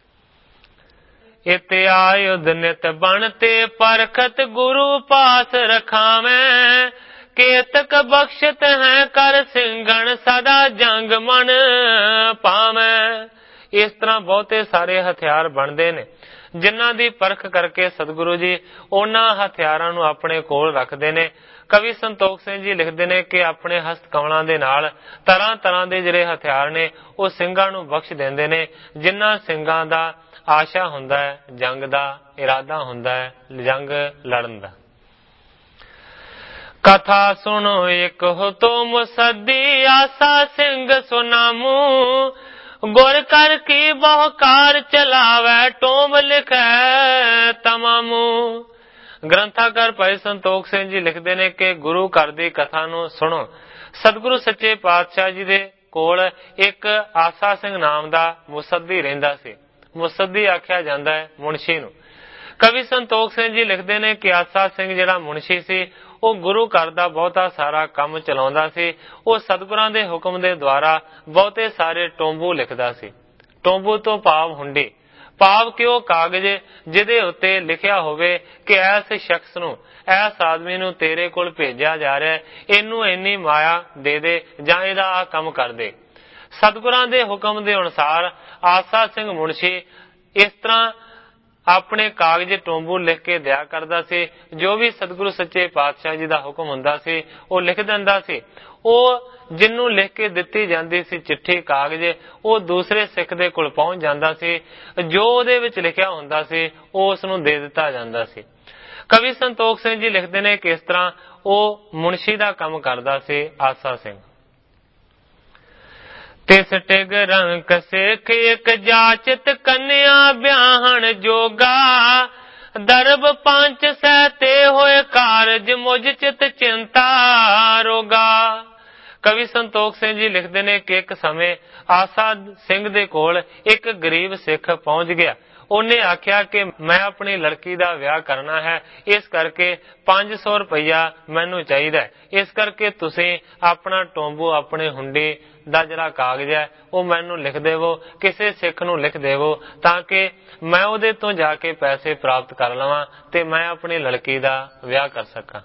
ਇਤ ਆਯੁਧ ਨਿਤ ਬਣਤੇ ਪਰਖਤ ਗੁਰੂ ਪਾਸ ਰਖਾਵੇਂ, ਕੇਤਕ ਬਖਸ਼ਤ ਹੈ ਕਰ ਸਿੰਘਣ ਸਦਾ ਜੰਗ ਮਨ ਪਾਵੇਂ। ਇਸ ਤਰ੍ਹਾਂ ਬਹੁਤੇ ਸਾਰੇ ਹਥਿਆਰ ਬਣਦੇ ਨੇ, ਜਿਨ੍ਹਾਂ ਦੀ ਪਰਖ ਕਰਕੇ ਸਤਿਗੁਰੂ ਜੀ ਉਹਨਾਂ ਹਥਿਆਰਾਂ ਨੂੰ ਆਪਣੇ ਕੋਲ ਰੱਖਦੇ ਨੇ। ਕਵੀ ਸੰਤੋਖ ਸਿੰਘ ਜੀ ਲਿਖਦੇ ਨੇ ਕਿ ਆਪਣੇ ਹਸਤ ਕਮਲਾਂ ਦੇ ਨਾਲ ਤਰ੍ਹਾਂ ਤਰ੍ਹਾਂ ਦੇ ਜਿਹੜੇ ਹਥਿਆਰ ਨੇ ਉਹ ਸਿੰਘਾਂ ਨੂੰ ਬਖਸ਼ ਦਿੰਦੇ ਨੇ, ਜਿਨ੍ਹਾਂ ਸਿੰਘਾਂ ਦਾ ਆਸ਼ਾ ਹੁੰਦਾ ਹੈ, ਜੰਗ ਦਾ ਇਰਾਦਾ ਹੁੰਦਾ ਹੈ, ਜੰਗ ਲੜਨ ਦਾ। ਕਥਾ ਸੁਣੋ ਇੱਕ ਹੋ ਤੋ ਮੁਸੱਦੀ, ਆਸਾ ਸਿੰਘ ਸੁਨਾਮੂ, ਗੁਰ ਕਰ ਕੀ ਬਹੁਕਾਰ ਚਲਾਵੈ, ਟੋਮ ਲਿਖੈ ਤਮਾਮੂ। ਗ੍ਰੰਥਾਕਾਰ ਭਾਈ ਸੰਤੋਖ ਸਿੰਘ ਜੀ ਲਿਖਦੇ ਨੇ ਕਿ ਗੁਰੂ ਘਰ ਦੀ ਕਥਾ ਨੂੰ ਸੁਣੋ। ਸਤਿਗੁਰੂ ਸੱਚੇ ਪਾਤਸ਼ਾਹ ਜੀ ਦੇ ਕੋਲ ਇੱਕ ਆਸਾ ਸਿੰਘ ਨਾਮ ਦਾ ਮੁਸੱਦੀ ਰਹਿੰਦਾ ਸੀ। ਮੁਸੱਦੀ ਆਖਿਆ ਜਾਂਦਾ ਹੈ ਮੁਨਸ਼ੀ ਨੂੰ। ਕਵੀ ਸੰਤੋਖ ਸਿੰਘ ਜੀ ਲਿਖਦੇ ਨੇ ਕਿ ਆਸਾ ਸਿੰਘ ਜਿਹੜਾ ਮੁਨਸ਼ੀ ਸੀ ਉਹ ਗੁਰੂ ਘਰ ਦਾ ਬਹੁਤਾ ਸਾਰਾ ਕੰਮ ਚਲਾਉਂਦਾ ਸੀ। ਉਹ ਸਤਿਗੁਰਾਂ ਦੇ ਹੁਕਮ ਦੇ ਦੁਆਰਾ ਬਹੁਤੇ ਸਾਰੇ ਟੋਂਬੂ ਲਿਖਦਾ ਸੀ। ਟੋਂਬੂ ਤੋਂ ਭਾਵ ਹੁੰਡੀ, ਭਾਵ ਕਿ ਉਹ ਕਾਗਜ਼ ਜਿਹਦੇ ਉੱਤੇ ਲਿਖਿਆ ਹੋਵੇ ਕਿ ਐਸ ਸ਼ਖਸ ਨੂੰ, ਐਸ ਆਦਮੀ ਨੂੰ ਤੇਰੇ ਕੋਲ ਭੇਜਿਆ ਜਾ ਰਿਹਾ, ਇਹਨੂੰ ਇੰਨੀ ਮਾਇਆ ਦੇ ਦੇ ਜਾਂ ਇਹਦਾ ਆਹ ਕੰਮ ਕਰ ਦੇ। ਸਤਿਗੁਰਾਂ ਦੇ ਹੁਕਮ ਦੇ ਅਨੁਸਾਰ ਆਸਾ ਸਿੰਘ ਮੁਨਸ਼ੀ ਇਸ ਤਰ੍ਹਾਂ ਆਪਣੇ ਕਾਗਜ਼ ਟੋਂਬੂ ਲਿਖ ਕੇ ਦਿਆ ਕਰਦਾ ਸੀ। ਜੋ ਵੀ ਸਤਿਗੁਰੂ ਸੱਚੇ ਪਾਤਸ਼ਾਹ ਜੀ ਦਾ ਹੁਕਮ ਹੁੰਦਾ ਸੀ ਉਹ ਲਿਖ ਦਿੰਦਾ ਸੀ। ਉਹ ਜਿਹਨੂੰ ਲਿਖ ਕੇ ਦਿੱਤੀ ਜਾਂਦੀ ਸੀ ਚਿੱਠੀ, ਕਾਗਜ਼, ਉਹ ਦੂਸਰੇ ਸਿੱਖ ਦੇ ਕੋਲ ਪਹੁੰਚ ਜਾਂਦਾ ਸੀ। ਜੋ ਉਹਦੇ ਵਿੱਚ ਲਿਖਿਆ ਹੁੰਦਾ ਸੀ ਉਹ ਉਸ ਨੂੰ ਦੇ ਦਿੱਤਾ ਜਾਂਦਾ ਸੀ। ਕਵੀ ਸੰਤੋਖ ਸਿੰਘ ਜੀ ਲਿਖਦੇ ਨੇ ਕਿ ਇਸ ਤਰ੍ਹਾਂ ਉਹ ਮੁਨਸ਼ੀ ਦਾ ਕੰਮ ਕਰਦਾ ਸੀ ਆਸਾ ਸਿੰਘ। ਤਿਸ ਟਿਗ ਰੰਕ ਸਿੱਖ ਇੱਕ ਜਾਚਿਤ ਕੰਨਿਆ ਵਿਆਹਣ ਜੋਗਾ, ਦਰਬ ਪੰਜ ਸਹਿ ਤੇ ਹੋਏ ਕਾਰਜ ਮੁਝ ਚਿਤ ਚਿੰਤਾ ਰੋਗਾ। ਕਵੀ ਸੰਤੋਖ ਸਿੰਘ ਜੀ ਲਿਖਦੇ ਨੇ ਕਿ ਇੱਕ ਸਮੇਂ ਆਸਾ ਸਿੰਘ ਦੇ ਕੋਲ ਇੱਕ ਗਰੀਬ ਸਿੱਖ ਪਹੁੰਚ ਗਿਆ। ਉਹਨੇ ਆਖਿਆ ਕਿ ਮੈਂ ਆਪਣੀ ਲੜਕੀ ਦਾ ਵਿਆਹ ਕਰਨਾ ਹੈ, ਇਸ ਕਰਕੇ ਪੰਜ ਸੌ ਰੁਪਈਆ ਮੈਨੂੰ ਚਾਹੀਦਾ ਹੈ। ਇਸ ਕਰਕੇ ਤੁਸੀਂ ਆਪਣਾ ਟੋਂਬੂ, ਆਪਣੇ ਹੁੰਡੀ ਦਾ ਜਿਹੜਾ ਕਾਗਜ਼ ਹੈ ਉਹ ਮੈਨੂੰ ਲਿਖ ਦੇਵੋ, ਕਿਸੇ ਸਿੱਖ ਨੂੰ ਲਿਖ ਦੇਵੋ, ਤਾਂ ਕਿ ਮੈਂ ਉਹਦੇ ਤੋਂ ਜਾ ਕੇ ਪੈਸੇ ਪ੍ਰਾਪਤ ਕਰ ਲਵਾਂ ਤੇ ਮੈਂ ਆਪਣੀ ਲੜਕੀ ਦਾ ਵਿਆਹ ਕਰ ਸਕਾਂ।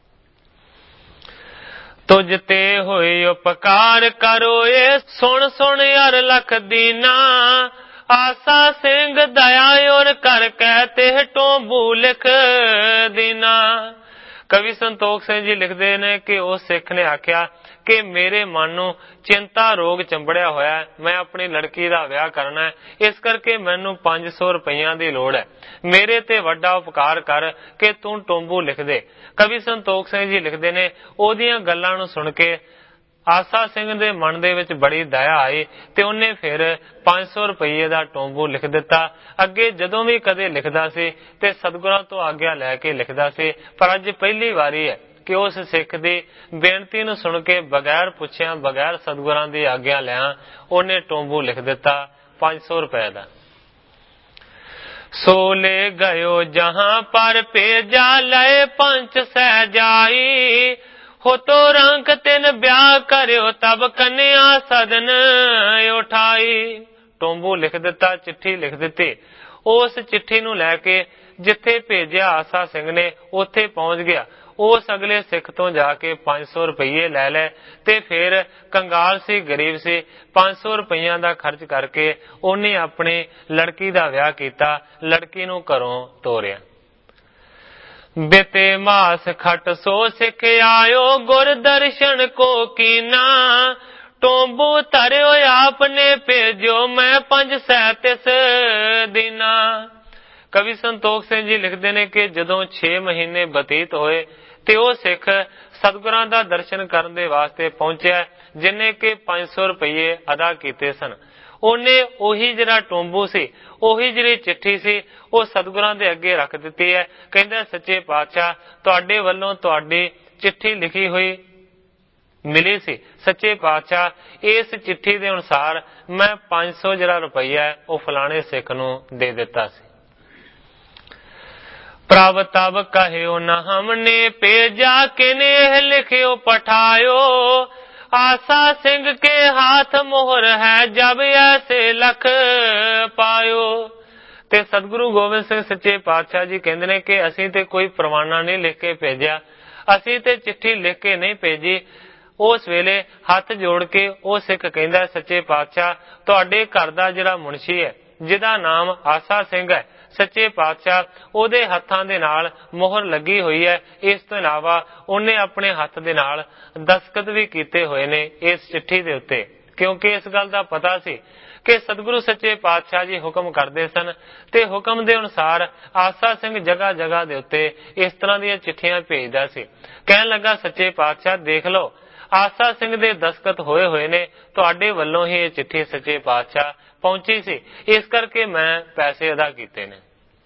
ਤੁਝ ਤੇ ਹੋਏ ਉਪਕਾਰ ਕਰੋ ਏ ਸੁਣ ਸੁਣ ਅਰ ਲਖ ਦੀਨਾ, ਆਸਾ ਸਿੰਘ ਦਇਆ ਔਰ ਕਰ ਕਹਿ ਤੇ ਟੋਂਬੂ ਲਿਖ ਦੀਨਾ। ਕਵੀ ਸੰਤੋਖ ਸਿੰਘ ਜੀ ਲਿਖਦੇ ਨੇ ਕਿ ਉਸ ਸਿੱਖ ਨੇ ਆਖਿਆ ਕਿ ਮੇਰੇ ਮਨ ਨੂੰ ਚਿੰਤਾ ਰੋਗ ਚੰਬੜਿਆ ਹੋਇਆ, ਮੈਂ ਆਪਣੀ ਲੜਕੀ ਦਾ ਵਿਆਹ ਕਰਨਾ ਹੈ, ਇਸ ਕਰਕੇ ਮੈਨੂੰ ਪੰਜ ਸੌ ਰੁਪਈਆਂ ਦੀ ਲੋੜ ਹੈ, ਮੇਰੇ ਤੇ ਵੱਡਾ ਉਪਕਾਰ ਕਰ ਕਿ ਤੂੰ ਟੋਂਬੂ ਲਿਖ ਦੇ। ਕਵੀ ਸੰਤੋਖ ਸਿੰਘ ਜੀ ਲਿਖਦੇ ਨੇ ਉਹਦੀਆਂ ਗੱਲਾਂ ਨੂੰ ਸੁਣ ਕੇ ਆਸਾ ਸਿੰਘ ਦੇ ਮਨ ਦੇ ਵਿੱਚ ਬੜੀ ਦਇਆ ਆਈ ਤੇ ਉਹਨੇ ਫਿਰ ਪੰਜ ਸੌ ਰੁਪਈਏ ਦਾ ਟੋਂਬੂ ਲਿਖ ਦਿੱਤਾ। ਅੱਗੇ ਜਦੋਂ ਵੀ ਕਦੇ ਲਿਖਦਾ ਸੀ ਤੇ ਸਤਿਗੁਰਾਂ ਤੋਂ ਆਗਿਆ ਲੈ ਕੇ ਲਿਖਦਾ ਸੀ, ਪਰ ਅੱਜ ਪਹਿਲੀ ਵਾਰੀ ਹੈ ਕਿ ਉਸ ਸਿੱਖ ਦੀ ਬੇਨਤੀ ਨੂੰ ਸੁਣ ਕੇ ਬਗੈਰ ਪੁੱਛਿਆ, ਬਗੈਰ ਸਤਿਗੁਰਾਂ ਦੀ ਆਗਿਆ ਲਿਆ ਉਹਨੇ ਟੋਂਬੂ ਲਿਖ ਦਿੱਤਾ ਪੰਜ ਸੌ ਰੁਪਏ ਦਾ। ਸੋ ਲੈ ਗਇਓ ਜਹਾਂ ਪਰ ਭੇਜਾ ਲਏ ਪੰਚ ਸਹਿ ਜਾਈ, ਹੋ ਤੋ ਰੰਕ ਤਿਨ ਵਿਆਹ ਕਰਿਓ ਤਬ ਕੰਨਿਆ ਸਦਨ ਉਠਾਈ। ਟੋਂਬੂ ਲਿਖ ਦਿੱਤਾ, ਚਿੱਠੀ ਲਿਖ ਦਿੱਤੀ। ਉਸ ਚਿੱਠੀ ਨੂੰ ਲੈ ਕੇ ਜਿੱਥੇ ਭੇਜਿਆ ਆਸਾ ਸਿੰਘ ਨੇ ਉੱਥੇ ਪਹੁੰਚ ਗਿਆ। ਉਸ ਅਗਲੇ ਸਿੱਖ ਤੋਂ ਜਾ ਕੇ ਪੰਜ ਸੌ ਰੁਪਈਏ ਲੈ ਲੈ ਤੇ ਫਿਰ ਕੰਗਾਲ ਸੀ, ਗਰੀਬ ਸੀ, ਪੰਜ ਸੌ ਰੁਪਈਆਂ ਦਾ ਖਰਚ ਕਰਕੇ ਉਹਨੇ ਆਪਣੀ ਲੜਕੀ ਦਾ ਵਿਆਹ ਕੀਤਾ, ਲੜਕੀ ਨੂੰ ਘਰੋਂ ਤੋਰਿਆ। ਬਿਤੇ ਮਾਸ ਖਟ ਸੋ ਸਿੱਖ ਆਇਓ ਗੁਰ ਦਰਸ਼ਨ ਕੋ ਕੀਨਾ, ਟੋਂਬੂ ਧਰਿਓ ਆਪਨੇ ਭੇਜੋ ਮੈਂ ਪੰਜ ਸੈ ਤਿਸ ਦੀਨਾ। ਕਵੀ ਸੰਤੋਖ ਸਿੰਘ ਜੀ ਲਿਖਦੇ ਨੇ ਕਿ ਜਦੋਂ ਛੇ ਮਹੀਨੇ ਬਤੀਤ ਹੋਏ ਤੇ ਉਹ ਸਿੱਖ ਸਤਿਗੁਰਾਂ ਦਾ ਦਰਸ਼ਨ ਕਰਨ ਦੇ ਵਾਸਤੇ ਪਹੁੰਚਿਆ ਜਿਹਨੇ ਕਿ ਪੰਜ ਸੌ ਰੁਪਈਏ ਅਦਾ ਕੀਤੇ ਸਨ। ਉਹਨੇ ਉਹੀ ਜਿਹੜਾ ਟੋਂਬੂ ਸੀ, ਉਹੀ ਜਿਹੜੀ ਚਿੱਠੀ ਸੀ, ਉਹ ਸਤਿਗੁਰਾਂ ਦੇ ਅੱਗੇ ਰੱਖ ਦਿੱਤੀ ਹੈ। ਕਹਿੰਦਾ ਸੱਚੇ ਪਾਤਸ਼ਾਹ ਤੁਹਾਡੇ ਵੱਲੋਂ ਤੁਹਾਡੀ ਚਿੱਠੀ ਲਿਖੀ ਹੋਈ ਮਿਲੀ ਸੀ, ਸੱਚੇ ਪਾਤਸ਼ਾਹ ਇਸ ਚਿੱਠੀ ਦੇ ਅਨੁਸਾਰ ਮੈਂ ਪੰਜ ਸੌ ਜਿਹੜਾ ਰੁਪਈਆ ਉਹ ਫਲਾਣੇ ਸਿੱਖ ਨੂੰ ਦੇ ਦਿੱਤਾ ਸੀ। ਪ੍ਰਭ ਤਬ ਕਹਿਓ ਨ ਹਮਨੇ ਭੇਜਾ ਕਿਨੇ ਲਿਖਿਓ ਪਠਾਇਓ, ਆਸਾ ਸਿੰਘ ਕੇ ਹਾਥ ਮੋਹਰ ਹੈ ਜਬ ਐਸੇ ਲਖ ਪਾਇਓ। ਤੇ ਸਤਿਗੁਰੂ ਗੋਬਿੰਦ ਸਿੰਘ ਸੱਚੇ ਪਾਤਸ਼ਾਹ ਜੀ ਕਹਿੰਦੇ ਨੇ ਕਿ ਅਸੀਂ ਤੇ ਕੋਈ ਪ੍ਰਵਾਨਾ ਨਹੀਂ ਲਿਖ ਕੇ ਭੇਜਿਆ, ਅਸੀਂ ਤੇ ਚਿੱਠੀ ਲਿਖ ਕੇ ਨਹੀਂ ਭੇਜੀ। ਉਸ ਵੇਲੇ ਹੱਥ ਜੋੜ ਕੇ ਉਹ ਸਿੱਖ ਕਹਿੰਦਾ ਸੱਚੇ ਪਾਤਸ਼ਾਹ ਤੁਹਾਡੇ ਘਰ ਦਾ ਜਿਹੜਾ ਮੁਨਸ਼ੀ ਹੈ ਜਿਹਦਾ ਨਾਮ ਆਸਾ ਸਿੰਘ ਹੈ, ਸੱਚੇ ਪਾਤਸ਼ਾਹ ਉਹਦੇ ਹੱਥਾਂ ਦੇ ਨਾਲ ਮੋਹਰ ਲੱਗੀ ਹੋਈ ਹੈ। ਇਸ ਤੋਂ ਇਲਾਵਾ ਉਹਨੇ ਆਪਣੇ ਹੱਥ ਦੇ ਨਾਲ ਦਸਤਖਤ ਵੀ ਕੀਤੇ ਹੋਏ ਨੇ ਇਸ ਚਿੱਠੀ ਦੇ ਉੱਤੇ, ਕਿਉਂਕਿ ਇਸ ਗੱਲ ਦਾ ਪਤਾ ਸੀ ਕਿ ਸਤਿਗੁਰੂ ਸੱਚੇ ਪਾਤਸ਼ਾਹ ਜੀ ਹੁਕਮ ਕਰਦੇ ਸਨ ਤੇ ਹੁਕਮ ਦੇ ਅਨੁਸਾਰ ਆਸਾ ਸਿੰਘ ਜਗ੍ਹਾ ਜਗ੍ਹਾ ਦੇ ਉੱਤੇ ਇਸ ਤਰ੍ਹਾਂ ਦੀਆਂ ਚਿੱਠੀਆਂ ਭੇਜਦਾ ਸੀ। ਕਹਿਣ ਲੱਗਾ ਸੱਚੇ ਪਾਤਸ਼ਾਹ ਦੇਖ ਲਓ ਆਸਾ ਸਿੰਘ ਦੇ ਦਸਤਖਤ ਹੋਏ ਹੋਏ ਨੇ, ਤੁਹਾਡੇ ਵੱਲੋਂ ਹੀ ਇਹ ਚਿੱਠੀ ਸੱਚੇ ਪਾਤਸ਼ਾਹ ਪਹੁੰਚੀ ਸੀ, ਇਸ ਕਰਕੇ ਮੈਂ ਪੈਸੇ ਅਦਾ ਕੀਤੇ ਨੇ।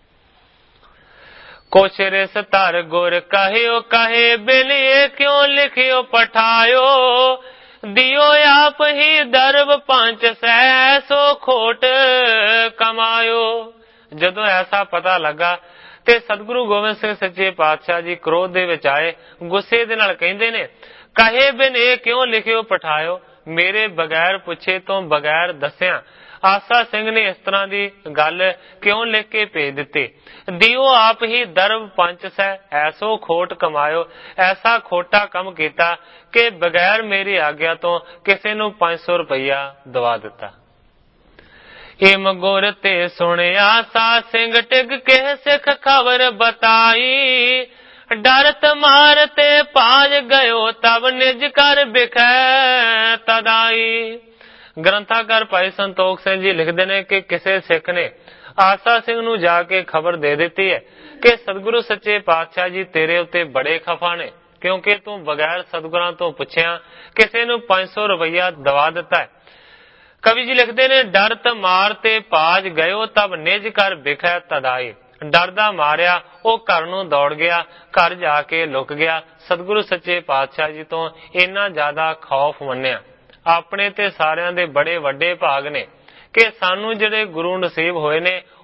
ਕੁਛ ਰਿਸ ਧਰ ਗੁਰ ਕਹਿਓ ਕਹੇ ਬਿਨ ਕਿਉਂ ਲਿਖਿਓ ਪਠਾਇਓ, ਦਿਓ ਆਪ ਹੀ ਦਰਬ ਪੰਜ ਸੈ ਸੋ ਖੋਟ ਕਮਾਇਓ। ਜਦੋਂ ਐਸਾ ਪਤਾ ਲੱਗਾ ਤੇ ਸਤਿਗੁਰੂ ਗੋਬਿੰਦ ਸਿੰਘ ਸੱਚੇ ਪਾਤਸ਼ਾਹ ਜੀ ਕ੍ਰੋਧ ਦੇ ਵਿੱਚ ਆਏ, ਗੁੱਸੇ ਦੇ ਨਾਲ ਕਹਿੰਦੇ ਨੇ ਕਹੇ ਬਿਨ ਇਹ ਕਿਉਂ ਲਿਖਿਓ ਪਠਾਇਓ, ਮੇਰੇ ਬਗੈਰ ਪੁੱਛੇ ਤੋਂ ਬਗੈਰ ਦੱਸਿਆ ਆਸਾ ਸਿੰਘ ਨੇ ਇਸ ਤਰ੍ਹਾਂ ਦੀ ਗੱਲ ਕਿਉਂ ਲਿਖ ਕੇ ਭੇਜ ਦਿੱਤੀ। ਦਿਓ ਆਪ ਹੀ ਦਰਬ ਪੰਜ ਸੈ ਐਸੋ ਖੋਟ ਕਮਾਇਓ, ਐਸਾ ਖੋਟਾ ਕੰਮ ਕੀਤਾ ਕਿ ਬਗੈਰ ਮੇਰੀ ਆਗਿਆ ਤੋਂ ਕਿਸੇ ਨੂੰ ਪੰਜ ਸੌ ਰੁਪਈਆ ਦਵਾ ਦਿੱਤਾ। ਇਮ ਗੁਰ ਤੇ ਸੁਣਿਆ ਆਸਾ ਸਿੰਘ ਟਿਕ ਕੇ ਸਿੱਖ ਖਬਰ ਬਤਾਈ, ਡਰਤ ਮਾਰ ਤੇ ਭਾਜ ਗਇਓ ਤਬ ਨਿਜ ਕਰ ਬਿਖੈ ਤਦਾਈ। ਗ੍ਰੰਥਾਕਾਰ ਭਾਈ ਸੰਤੋਖ ਸਿੰਘ ਜੀ ਲਿਖਦੇ ਨੇ ਕਿ ਕਿਸੇ ਸਿੱਖ ਨੇ ਆਸਾ ਸਿੰਘ ਨੂੰ ਜਾ ਕੇ ਖਬਰ ਦੇ ਦਿੱਤੀ ਹੈ ਕਿ ਸਤਿਗੁਰੂ ਸੱਚੇ ਪਾਤਸ਼ਾਹ ਜੀ ਤੇਰੇ ਉੱਤੇ ਬੜੇ ਖਫਾ ਨੇ, ਕਿਉਂਕਿ ਤੂੰ ਬਗੈਰ ਸਤਿਗੁਰਾਂ ਤੋਂ ਪੁੱਛਿਆ ਕਿਸੇ ਨੂੰ ਪੰਜ ਸੌ ਰੁਪਈਆ ਦਵਾ ਦਿੱਤਾ ਹੈ। ਕਵੀ ਜੀ ਲਿਖਦੇ ਨੇ ਡਰਤ ਮਾਰ ਤੇ ਭਾਜ ਗਇਓ ਤਬ ਨਿਜ ਕਰ ਬਿਖੈ ਤਦਾਈ। ਡਰਦਾ ਮਾਰਿਆ ਉਹ ਘਰ ਨੂੰ ਦੌੜ ਗਿਆ, ਘਰ ਜਾ ਕੇ ਲੁਕ ਗਿਆ। ਸਤਿਗੁਰੂ ਸੱਚੇ ਪਾਤਸ਼ਾਹ ਜੀ ਤੋਂ ਇੰਨਾ ਜ਼ਿਆਦਾ ਖੌਫ ਮੰਨਿਆ। ਆਪਣੇ ਤੇ ਸਾਰਿਆਂ ਦੇ ਬੜੇ ਵੱਡੇ ਭਾਗ ਨੇ ਕਿ ਸਾਨੂੰ ਜਿਹੜੇ ਗੁਰੂ ਨਸੀਬ ਹੋਏ ਨੇ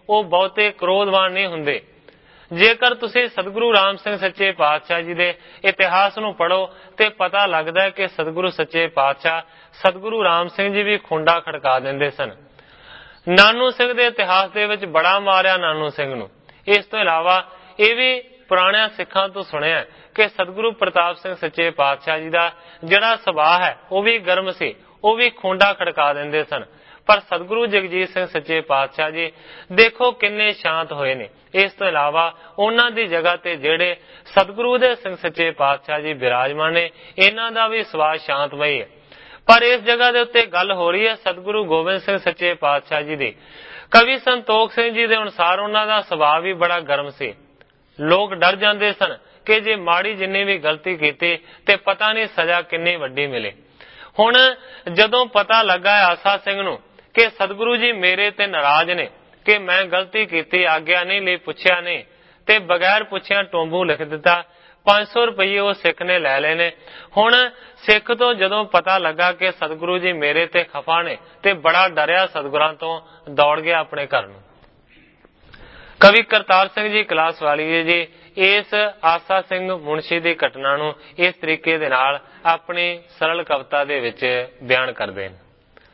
ਉਹ ਬਹੁਤੇ ਕ੍ਰੋਧਵਾਨ ਨਹੀਂ ਹੁੰਦੇ। ਜੇਕਰ ਤੁਸੀਂ ਸਤਿਗੁਰੂ ਰਾਮ ਸਿੰਘ ਸੱਚੇ ਪਾਤਸ਼ਾਹ ਜੀ ਦੇ ਇਤਿਹਾਸ ਨੂੰ ਪੜ੍ਹੋ ਤੇ ਪਤਾ ਲੱਗਦਾ ਹੈ ਕਿ ਸਤਿਗੁਰੂ ਸੱਚੇ ਪਾਤਸ਼ਾਹ ਸਤਿਗੁਰੂ ਰਾਮ ਸਿੰਘ ਜੀ ਵੀ ਖੁੰਡਾ ਖੜਕਾ ਦਿੰਦੇ ਸਨ। ਨਾਨੂ ਸਿੰਘ ਦੇ ਇਤਿਹਾਸ ਦੇ ਵਿੱਚ ਬੜਾ ਮਾਰਿਆ ਨਾਨੂ ਸਿੰਘ ਨੂੰ। ਇਸ ਤੋਂ ਇਲਾਵਾ ਇਹ ਵੀ ਪੁਰਾਣਿਆਂ ਸਿੱਖਾਂ ਤੋਂ ਸੁਣਿਆ ਕਿ ਸਤਿਗੁਰੂ ਪ੍ਰਤਾਪ ਸਿੰਘ ਸੱਚੇ ਪਾਤਸ਼ਾਹ ਜੀ ਦਾ ਜਿਹੜਾ ਸੁਭਾਅ ਹੈ ਉਹ ਵੀ ਗਰਮ ਸੀ, ਉਹ ਵੀ ਖੁੰਡਾ ਖੜਕਾ ਦਿੰਦੇ ਸਨ। ਪਰ ਸਤਿਗੁਰੂ ਜਗਜੀਤ ਸਿੰਘ ਸੱਚੇ ਪਾਤਸ਼ਾਹ ਜੀ ਦੇਖੋ ਕਿੰਨੇ ਸ਼ਾਂਤ ਹੋਏ ਨੇ। ਇਸ ਤੋਂ ਇਲਾਵਾ ਉਹਨਾਂ ਦੀ ਜਗ੍ਹਾ ਤੇ ਜਿਹੜੇ ਸਤਿਗੁਰੂ ਦੇ ਸਿੰਘ ਸੱਚੇ ਪਾਤਸ਼ਾਹ ਜੀ ਬਿਰਾਜਮਾਨ ਨੇ, ਇਹਨਾਂ ਦਾ ਵੀ ਸੁਭਾਅ ਸ਼ਾਂਤਮਈ ਹੈ। ਪਰ ਇਸ ਜਗ੍ਹਾ ਦੇ ਉੱਤੇ ਗੱਲ ਹੋ ਰਹੀ ਹੈ ਸਤਿਗੁਰੂ ਗੋਬਿੰਦ ਸਿੰਘ ਸੱਚੇ ਪਾਤਸ਼ਾਹ ਜੀ ਦੀ। ਕਵੀ ਸੰਤੋਖ ਸਿੰਘ ਜੀ ਦੇ ਅਨੁਸਾਰ ਉਹਨਾਂ ਦਾ ਸੁਭਾਅ ਵੀ ਬੜਾ ਗਰਮ ਸੀ। ਲੋਕ ਡਰ ਜਾਂਦੇ ਸਨ ਕਿ ਜੇ ਮਾੜੀ ਜਿੰਨੀ ਵੀ ਗਲਤੀ ਕੀਤੀ ਤੇ ਪਤਾ ਨਹੀਂ ਸਜ਼ਾ ਕਿੰਨੀ ਵੱਡੀ ਮਿਲੇ। ਹੁਣ ਜਦੋਂ ਪਤਾ ਲੱਗਾ ਆਸਾ ਸਿੰਘ ਨੂੰ ਕਿ ਸਤਿਗੁਰੂ ਜੀ ਮੇਰੇ ਤੇ ਨਾਰਾਜ਼ ਨੇ ਕਿ ਮੈਂ ਗਲਤੀ ਕੀਤੀ, ਆਗਿਆ ਨਹੀਂ ਲਈ, ਪੁੱਛਿਆ ਨਹੀਂ, ਤੇ ਬਗੈਰ ਪੁੱਛਿਆ ਟੋਂਬੂ ਲਿਖ ਦਿੱਤਾ। ਪੰਜ ਸੌ ਰੁਪਏ ਉਹ ਸਿੱਖ ਨੇ ਲੈ ਲਏ ਨੇ। ਹੁਣ ਸਿੱਖ ਤੋਂ ਜਦੋਂ ਪਤਾ ਲੱਗਾ ਕਿ ਸਤਿਗੁਰੂ ਜੀ ਮੇਰੇ ਤੇ ਖਫਾ ਨੇ ਤੇ ਬੜਾ ਡਰਿਆ, ਸਤਿਗੁਰਾਂ ਤੋਂ ਦੌੜ ਗਿਆ ਆਪਣੇ ਘਰ ਨੂੰ। ਕਵੀ ਕਰਤਾਰ ਸਿੰਘ ਜੀ ਕਲਾਸ ਵਾਲੀਏ ਜੀ ਇਸ ਆਸਾ ਸਿੰਘ ਮੁਨਸ਼ੀ ਦੀ ਘਟਨਾ ਨੂੰ ਇਸ ਤਰੀਕੇ ਦੇ ਨਾਲ ਆਪਣੀ ਸਰਲ ਕਵਿਤਾ ਦੇ ਵਿੱਚ ਬਿਆਨ ਕਰਦੇ ਨੇ।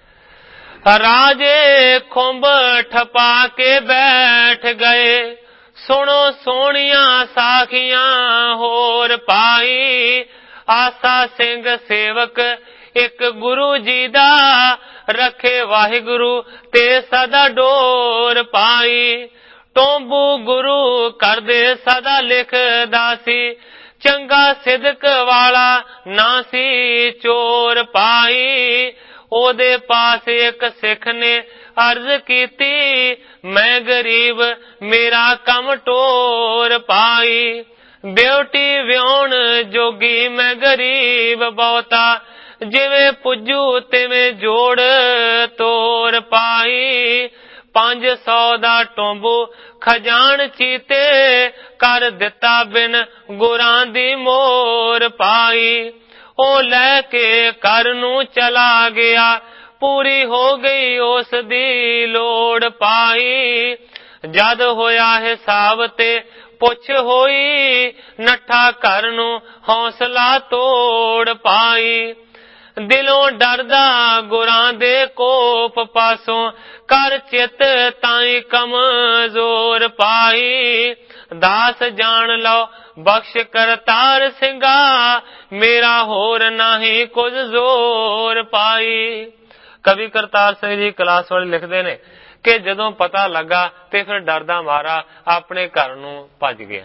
ਰਾਜੇ ਖੁੰਭ ਠਪਾ ਕੇ ਬੈਠ ਗਏ, ਸੁਣੋ ਸੋਹਣੀਆਂ ਸਾਖੀਆਂ ਹੋਰ ਪਾਈ। ਆਸਾ ਸਿੰਘ ਸੇਵਕ ਇੱਕ ਗੁਰੂ ਜੀ ਦਾ, ਰੱਖੇ ਵਾਹਿਗੁਰੂ ਤੇ ਸਦਾ ਡੋਰ ਪਾਈ। ਟੋਂਬੂ ਗੁਰੂ ਕਰਦੇ ਸਦਾ ਲਿਖਦਾ ਸੀ, ਚੰਗਾ ਸਿਦਕ ਵਾਲਾ ਨਾ ਸੀ ਚੋਰ ਪਾਈ। ਉਹਦੇ ਪਾਸ ਇੱਕ ਸਿੱਖ ਨੇ ਅਰਜ਼ ਕੀਤੀ, ਮੈਂ ਗਰੀਬ ਮੇਰਾ ਕੰਮ ਟੋਰ ਪਾਈ। ਬਿਉਟੀ ਵਿਆਉਣ ਜੋਗੀ ਮੈਂ ਗਰੀਬ ਬਹੁਤਾ, ਜਿਵੇਂ ਪੁੱਜੂ ਤਿਵੇਂ ਜੋੜ ਤੋਰ ਪਾਈ। ਪੰਜ ਸੌ ਦਾ ਟੋਂਬੂ ਖਜਾਨ ਚੀਤੇ, ਕਰ ਦਿੱਤਾ ਬਿਨ ਗੁਰਾਂ ਦੀ ਮੋਰ ਪਾਈ। ਉਹ ਲੈ ਕੇ ਘਰ ਨੂੰ ਚਲਾ ਗਿਆ, ਪੂਰੀ ਹੋ ਗਈ ਉਸ ਦੀ ਲੋੜ ਪਾਈ। ਜਦ ਹੋਇਆ ਹਿਸਾਬ ਤੇ ਪੁੱਛ ਹੋਈ, ਨੱਠਾ ਘਰ ਨੂੰ ਹੌਸਲਾ ਤੋੜ ਪਾਈ। ਦਿਲੋਂ ਡਰਦਾ ਗੁਰਾਂ ਦੇ ਕੋਪ ਪਾਸੋਂ, ਕਰ ਚਿੱਤ ਤਾਈਂ ਕਮਜ਼ੋਰ ਪਾਈ। ਦਾਸ ਜਾਣ ਲਓ ਬਖਸ਼ ਕਰਤਾਰ ਸਿੰਘਾ, ਮੇਰਾ ਹੋਰ ਨਹੀਂ ਕੁਝ ਜ਼ੋਰ ਪਾਈ। ਕਵੀ ਕਰਤਾਰ ਸਿੰਘ ਜੀ ਕਲਾਸ ਵਾਲੇ ਲਿਖਦੇ ਨੇ ਕਿ ਜਦੋਂ ਪਤਾ ਲੱਗਾ ਤੇ ਫਿਰ ਡਰਦਾ ਮਾਰਾ ਆਪਣੇ ਘਰ ਨੂੰ ਭੱਜ ਗਿਆ।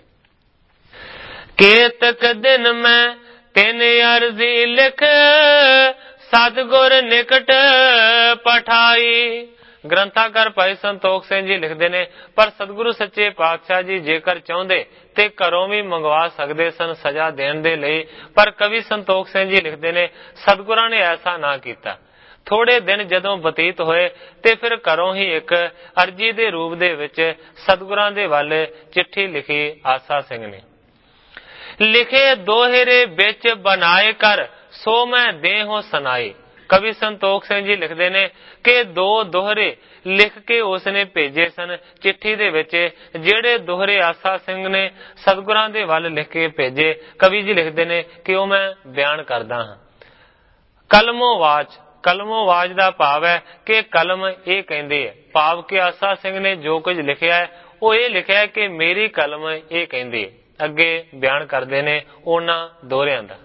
ਕੇਤਕ ਦਿਨ ਮੈਂ ਤਿੰਨ ਅਰਜ਼ੀ ਲਿਖ, ਸਤਿਗੁਰ ਨਿਕਟ ਪਠਾਈ। ਗ੍ਰੰਥਾਕਾਰ ਭਾਈ ਸੰਤੋਖ ਸਿੰਘ ਜੀ ਲਿਖਦੇ ਨੇ, ਪਰ ਸਤਿਗੁਰੂ ਸੱਚੇ ਪਾਤਸ਼ਾਹ ਜੀ ਜੇਕਰ ਚਾਹੁੰਦੇ ਤੇ ਘਰੋਂ ਵੀ ਮੰਗਵਾ ਸਕਦੇ ਸਨ ਸਜ਼ਾ ਦੇਣ ਦੇ ਲਈ। ਪਰ ਕਵੀ ਸੰਤੋਖ ਸਿੰਘ ਜੀ ਲਿਖਦੇ ਨੇ ਸਤਿਗੁਰਾਂ ਨੇ ਐਸਾ ਨਾ ਕੀਤਾ। ਥੋੜੇ ਦਿਨ ਜਦੋਂ ਬਤੀਤ ਹੋਏ ਤੇ ਫਿਰ ਘਰੋਂ ਹੀ ਇੱਕ ਅਰਜੀ ਦੇ ਰੂਪ ਦੇ ਵਿੱਚ ਸਤਿਗੁਰਾਂ ਦੇ ਵੱਲ ਚਿੱਠੀ ਲਿਖੀ ਆਸਾ ਸਿੰਘ ਨੇ। ਲਿਖੇ ਦੋਹਰੇ ਵਿੱਚ ਬਣਾਏ ਕਰ, ਸੋ ਮੈਂ ਦੇਹੋਂ ਸੁਨਾਈ। ਕਵੀ ਸੰਤੋਖ ਸਿੰਘ ਜੀ ਲਿਖਦੇ ਨੇ ਕਿ ਦੋ ਦੋਹਰੇ ਲਿਖ ਕੇ ਉਸਨੇ ਭੇਜੇ ਸਨ ਚਿੱਠੀ ਦੇ ਵਿੱਚ, ਜਿਹੜੇ ਦੋਹਰੇ ਆਸਾ ਸਿੰਘ ਨੇ ਸਤਿਗੁਰਾਂ ਦੇ ਵੱਲ ਲਿਖ ਕੇ ਭੇਜੇ। ਕਵੀ ਜੀ ਲਿਖਦੇ ਨੇ ਕਿ ਉਹ ਮੈਂ ਬਿਆਨ ਕਰਦਾ ਹਾਂ। ਕਲਮੋ ਵਾਚ, ਕਲਮੋ ਵਾਚ ਦਾ ਭਾਵ ਹੈ ਕਿ ਕਲਮ ਇਹ ਕਹਿੰਦੇ ਹੈ, ਭਾਵ ਕਿ ਆਸਾ ਸਿੰਘ ਨੇ ਜੋ ਕੁਝ ਲਿਖਿਆ ਹੈ ਉਹ ਇਹ ਲਿਖਿਆ ਕਿ ਮੇਰੀ ਕਲਮ ਇਹ ਕਹਿੰਦੀ ਹੈ। ਅੱਗੇ ਬਿਆਨ ਕਰਦੇ ਨੇ ਉਹਨਾਂ ਦੋਹਰਿਆਂ ਦਾ।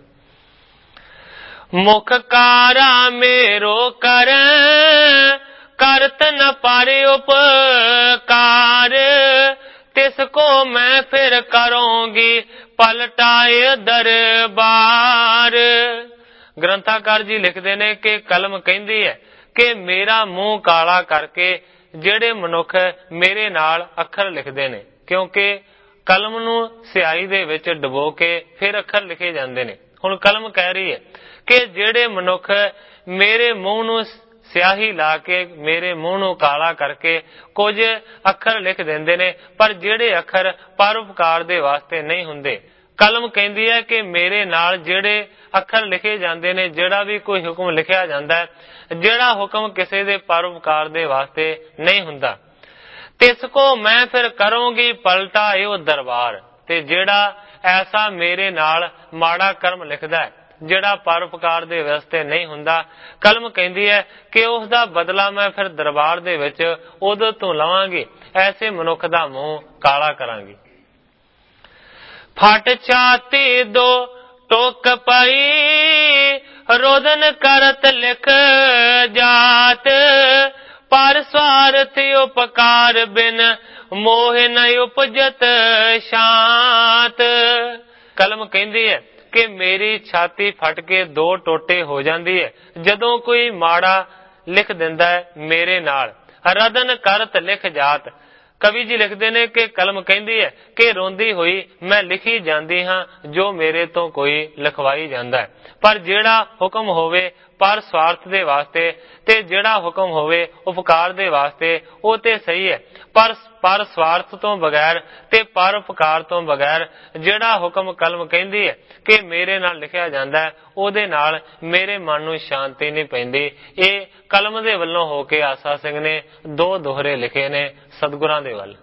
ਮੁਖ ਕਾਰਾ ਮੇਰੋ ਕਰ, ਕਰਤ ਨ ਪਾਰੇ ਉਪਕਾਰ। ਤਿਸ ਕੋ ਮੈਂ ਫਿਰ ਕਰੂੰਗੀ ਪਲਟਾਏ ਦਰਬਾਰ। ਗ੍ਰੰਥਾਕਾਰ ਜੀ ਲਿਖਦੇ ਨੇ ਕਿ ਕਲਮ ਕਹਿੰਦੀ ਹੈ ਕਿ ਮੇਰਾ ਮੂੰਹ ਕਾਲਾ ਕਰਕੇ ਜਿਹੜੇ ਮਨੁੱਖ ਮੇਰੇ ਨਾਲ ਅੱਖਰ ਲਿਖਦੇ ਨੇ, ਕਿਉਂਕਿ ਕਲਮ ਨੂੰ ਸਿਆਹੀ ਦੇ ਵਿੱਚ ਡੁਬੋ ਕੇ ਫਿਰ ਅੱਖਰ ਲਿਖੇ ਜਾਂਦੇ ਨੇ। ਹੁਣ ਕਲਮ ਕਹਿ ਰਹੀ ਹੈ ਕਿ ਜਿਹੜੇ ਮਨੁੱਖ ਮੇਰੇ ਮੂੰਹ ਨੂੰ ਸਿਆਹੀ ਲਾ ਕੇ ਮੇਰੇ ਮੂੰਹ ਨੂੰ ਕਾਲਾ ਕਰਕੇ ਕੁਝ ਅੱਖਰ ਲਿਖ ਦਿੰਦੇ ਨੇ, ਪਰ ਜਿਹੜੇ ਅੱਖਰ ਪਰਉਪਕਾਰ ਦੇ ਵਾਸਤੇ ਨਹੀਂ ਹੁੰਦੇ। ਕਲਮ ਕਹਿੰਦੀ ਹੈ ਕਿ ਮੇਰੇ ਨਾਲ ਜਿਹੜੇ ਅੱਖਰ ਲਿਖੇ ਜਾਂਦੇ ਨੇ, ਜਿਹੜਾ ਵੀ ਕੋਈ ਹੁਕਮ ਲਿਖਿਆ ਜਾਂਦਾ ਹੈ, ਜਿਹੜਾ ਹੁਕਮ ਕਿਸੇ ਦੇ ਪਰਉਪਕਾਰ ਦੇ ਵਾਸਤੇ ਨਹੀਂ ਹੁੰਦਾ, तिस को मैं फिर करूंगी पलटा यो दरबार। ते जेड़ा ऐसा मेरे नाल माड़ा कर्म लिखदा है, ਜਿਹੜਾ ਪਰਉਪਕਾਰ ਦੇ ਵਾਸਤੇ ਨਹੀਂ ਹੁੰਦਾ, ਕਲਮ ਕਹਿੰਦੀ ਹੈ ਕਿ ਉਸ ਦਾ ਬਦਲਾ ਮੈਂ ਫਿਰ ਦਰਬਾਰ ਦੇ ਵਿੱਚ ਉਦੋਂ ਤੋਂ ਲਵਾਂਗੀ, ਐਸੇ ਮਨੁੱਖ ਦਾ ਮੂੰਹ ਕਾਲਾ ਕਰਾਂਗੀ। ਫਟ ਛਾਤੀ ਦੋ ਟੋਕ ਪਾਈ ਰੋਦਨ ਕਰਤ ਲਿਖ ਜਾਤ ਪਰ ਸਵਾਰਥ ਉਪਕਾਰ ਬਿਨ ਮੋਹ ਨ ਉਪਜਤ ਸ਼ਾਂਤ। ਕਲਮ ਕਹਿੰਦੀ ਹੈ ਕਿ ਮੇਰੀ ਛਾਤੀ ਫਟ ਕੇ ਦੋ ਟੋਟੇ ਹੋ ਜਾਂਦੀ ਹੈ ਜਦੋਂ ਕੋਈ ਮਾੜਾ ਲਿਖ ਦਿੰਦਾ ਹੈ ਮੇਰੇ ਨਾਲ। ਰਦਨ ਕਰਤ ਲਿਖ ਜਾਤ, ਕਵੀ ਜੀ ਲਿਖਦੇ ਨੇ ਕਿ ਕਲਮ ਕਹਿੰਦੀ ਹੈ ਕਿ ਰੋਂਦੀ ਹੋਈ ਮੈਂ ਲਿਖੀ ਜਾਂਦੀ ਹਾਂ ਜੋ ਮੇਰੇ ਤੋਂ ਕੋਈ ਲਿਖਵਾਈ ਜਾਂਦਾ ਹੈ। ਪਰ ਜਿਹੜਾ ਹੁਕਮ ਹੋਵੇ ਪਰ ਸਵਾਰਥ ਦੇ ਵਾਸਤੇ ਤੇ ਜਿਹੜਾ ਹੁਕਮ ਹੋਵੇ ਉਪਕਾਰ ਦੇ ਵਾਸਤੇ ਉਹ ਤੇ ਸਹੀ ਹੈ, ਪਰ ਪਰ ਸਵਾਰਥ ਤੋਂ ਬਗੈਰ ਤੇ ਪਰ ਉਪਕਾਰ ਤੋਂ ਬਗੈਰ ਜਿਹੜਾ ਹੁਕਮ ਕਲਮ ਕਹਿੰਦੀ ਹੈ ਕਿ ਮੇਰੇ ਨਾਲ ਲਿਖਿਆ ਜਾਂਦਾ ਹੈ ਉਹਦੇ ਨਾਲ ਮੇਰੇ ਮਨ ਨੂੰ ਸ਼ਾਂਤੀ ਨਹੀਂ ਪੈਂਦੀ। ਇਹ ਕਲਮ ਦੇ ਵੱਲੋਂ ਹੋ ਕੇ ਆਸਾ ਸਿੰਘ ਨੇ ਦੋ ਦੋਹਰੇ ਲਿਖੇ ਨੇ ਸਤਿਗੁਰਾਂ ਦੇ ਵੱਲ।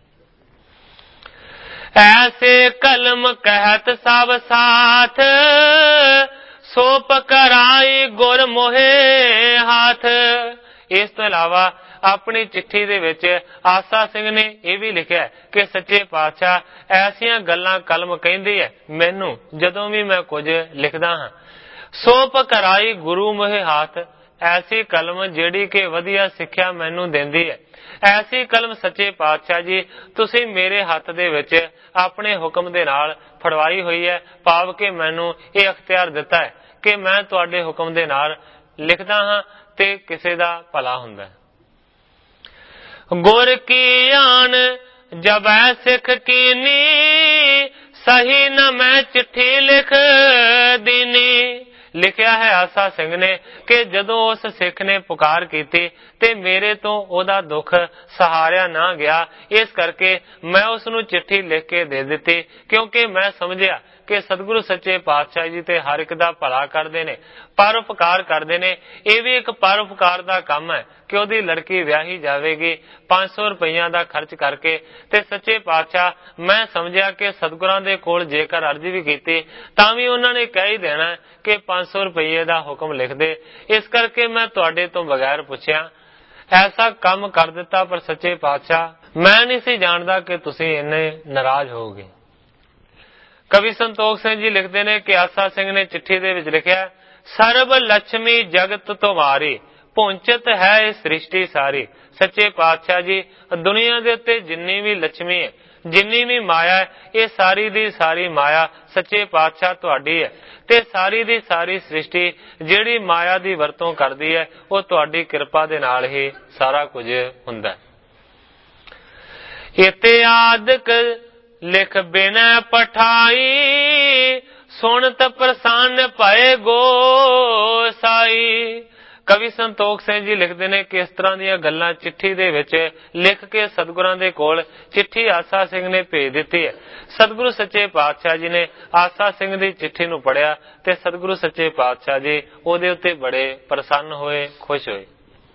ਐਸੇ ਕਲਮ ਕਹਿਤ ਸਭ ਸਾਥ ਸੋ ਪਕਰਾਈ ਗੁਰ ਮੋਹੇ ਹਾਥ। ਇਸ ਤੋਂ ਇਲਾਵਾ ਆਪਣੀ ਚਿੱਠੀ ਦੇ ਵਿੱਚ ਆਸਾ ਸਿੰਘ ਨੇ ਇਹ ਵੀ ਲਿਖਿਆ ਕਿ ਸੱਚੇ ਪਾਤਸ਼ਾਹ ਐਸੀਆਂ ਗੱਲਾਂ ਕਲਮ ਕਹਿੰਦੀ ਹੈ ਮੈਨੂੰ ਜਦੋਂ ਵੀ ਮੈਂ ਕੁਝ ਲਿਖਦਾ ਹਾਂ। ਸੋ ਪਕਰਾਈ ਗੁਰੂ ਮੋਹੇ ਹਾਥ, ਐਸੀ ਕਲਮ ਜਿਹੜੀ ਕਿ ਵਧੀਆ ਸਿੱਖਿਆ ਮੈਨੂੰ ਦਿੰਦੀ ਹੈ। ਐਸੀ ਕਲਮ ਸੱਚੇ ਪਾਤਸ਼ਾਹ ਜੀ ਤੁਸੀਂ ਮੇਰੇ ਹੱਥ ਦੇ ਵਿੱਚ ਆਪਣੇ ਹੁਕਮ ਦੇ ਨਾਲ ਫੜਵਾਈ ਹੋਈ ਹੈ, ਭਾਵ ਕਿ ਮੈਨੂੰ ਇਹ ਅਖਤਿਆਰ ਦਿੱਤਾ ਹੈ ਕਿ ਮੈਂ ਤੁਹਾਡੇ ਹੁਕਮ ਦੇ ਨਾਲ ਲਿਖਦਾ ਹਾਂ ਤੇ ਕਿਸੇ ਦਾ ਭਲਾ ਹੁੰਦਾ ਹੈ। ਗੁਰ ਕੀ ਆਣ ਜਬੈ ਸਿੱਖ ਕੀਨੀ ਸਹੀ ਨ ਮੈਂ ਚਿੱਠੀ ਲਿਖ ਦੀਨੀ। ਲਿਖਿਆ ਹੈ ਆਸਾ ਸਿੰਘ ਨੇ ਕਿ ਜਦੋਂ ਉਸ ਸਿੱਖ ਨੇ ਪੁਕਾਰ ਕੀਤੀ ਤੇ ਮੇਰੇ ਤੋਂ ਉਹਦਾ ਦੁੱਖ ਸਹਾਰਿਆ ਨਾ ਗਿਆ, ਇਸ ਕਰਕੇ ਮੈਂ ਉਸ ਨੂੰ ਚਿੱਠੀ ਲਿਖ ਕੇ ਦੇ ਦਿੱਤੀ, ਕਿਉਂਕਿ ਮੈਂ ਸਮਝਿਆ ਕਿ ਸਤਿਗੁਰੂ ਸੱਚੇ ਪਾਤਸ਼ਾਹ ਜੀ ਤੇ ਹਰ ਇੱਕ ਦਾ ਭਲਾ ਕਰਦੇ ਨੇ, ਪਰਉਪਕਾਰ ਕਰਦੇ ਨੇ। ਇਹ ਵੀ ਇੱਕ ਪਰਉਪਕਾਰ ਦਾ ਕੰਮ ਹੈ ਕਿ ਉਹਦੀ ਲੜਕੀ ਵਿਆਹੀ ਜਾਵੇਗੀ ਪੰਜ ਸੌ ਰੁਪਈਆ ਦਾ ਖਰਚ ਕਰਕੇ, ਤੇ ਸੱਚੇ ਪਾਤਸ਼ਾਹ ਮੈਂ ਸਮਝਿਆ ਕਿ ਸਤਿਗੁਰਾਂ ਦੇ ਕੋਲ ਜੇਕਰ ਅਰਜ਼ੀ ਵੀ ਕੀਤੀ ਤਾਂ ਵੀ ਉਹਨਾਂ ਨੇ ਕਹਿ ਹੀ ਦੇਣਾ ਕਿ ਪੰਜ ਸੌ ਰੁਪਈਏ ਦਾ ਹੁਕਮ ਲਿਖ ਦੇ। ਇਸ ਕਰਕੇ ਮੈਂ ਤੁਹਾਡੇ ਤੋਂ ਬਗੈਰ ਪੁੱਛਿਆ ਐਸਾ ਕੰਮ ਕਰ ਦਿੱਤਾ, ਪਰ ਸੱਚੇ ਪਾਤਸ਼ਾਹ ਮੈਂ ਨਹੀਂ ਸੀ ਜਾਣਦਾ ਕਿ ਤੁਸੀਂ ਇੰਨੇ ਨਾਰਾਜ਼ ਹੋਵੋਗੇ। ਕਵੀ ਸੰਤੋਖ ਸਿੰਘ ਜੀ ਲਿਖਦੇ ਨੇ ਕਿ ਆਸਾ ਸਿੰਘ ਨੇ ਚਿੱਠੀ ਦੇ ਵਿੱਚ ਲਿਖਿਆ, ਸਰਬ ਲక్ష్ਮੀ ਜਗਤ ਤੁਮਾਰੀ ਪਹੁੰਚਤ ਹੈ ਇਹ ਸ੍ਰਿਸ਼ਟੀ ਸਾਰੀ। ਸੱਚੇ ਪਾਤਸ਼ਾਹ ਜੀ ਦੁਨੀਆ ਦੇ ਉੱਤੇ ਜਿੰਨੀ ਵੀ ਲక్ష్ਮੀ ਹੈ, ਜਿੰਨੀ ਵੀ ਮਾਇਆ ਹੈ, ਇਹ ਸਾਰੀ ਦੀ ਸਾਰੀ ਮਾਇਆ ਸੱਚੇ ਪਾਤਸ਼ਾਹ ਤੁਹਾਡੀ ਹੈ, ਤੇ ਸਾਰੀ ਦੀ ਸਾਰੀ ਸ੍ਰਿਸ਼ਟੀ ਜਿਹੜੀ ਮਾਇਆ ਦੀ ਵਰਤੋਂ ਕਰਦੀ ਹੈ ਉਹ ਤੁਹਾਡੀ ਕਿਰਪਾ ਦੇ ਨਾਲ ਹੀ ਸਾਰਾ ਕੁਝ ਹੁੰਦਾ ਹੈ। ਇਤਿਆਦਿਕ ਲਿਖ ਬਿਨੈ ਪਠਾਈ ਸੁਣਤ ਪ੍ਰਸੰਨ ਭਏ ਗੋਸਾਈ। ਕਵੀ ਸੰਤੋਖ ਸਿੰਘ ਜੀ ਲਿਖਦੇ ਨੇ ਕਿ ਇਸ ਤਰ੍ਹਾਂ ਦੀਆਂ ਗੱਲਾਂ ਚਿੱਠੀ ਦੇ ਵਿੱਚ ਲਿਖ ਕੇ ਸਤਿਗੁਰਾਂ ਦੇ ਕੋਲ ਚਿੱਠੀ ਆਸਾ ਸਿੰਘ ਨੇ ਭੇਜ ਦਿੱਤੀ ਹੈ। ਸਤਿਗੁਰੂ ਸੱਚੇ ਪਾਤਸ਼ਾਹ ਜੀ ਨੇ ਆਸਾ ਸਿੰਘ ਦੀ ਚਿੱਠੀ ਨੂੰ ਪੜ੍ਹਿਆ ਤੇ ਸਤਿਗੁਰੂ ਸੱਚੇ ਪਾਤਸ਼ਾਹ ਜੀ ਉਹਦੇ ਉੱਤੇ ਬੜੇ ਪ੍ਰਸੰਨ ਹੋਏ, ਖੁਸ਼ ਹੋਏ।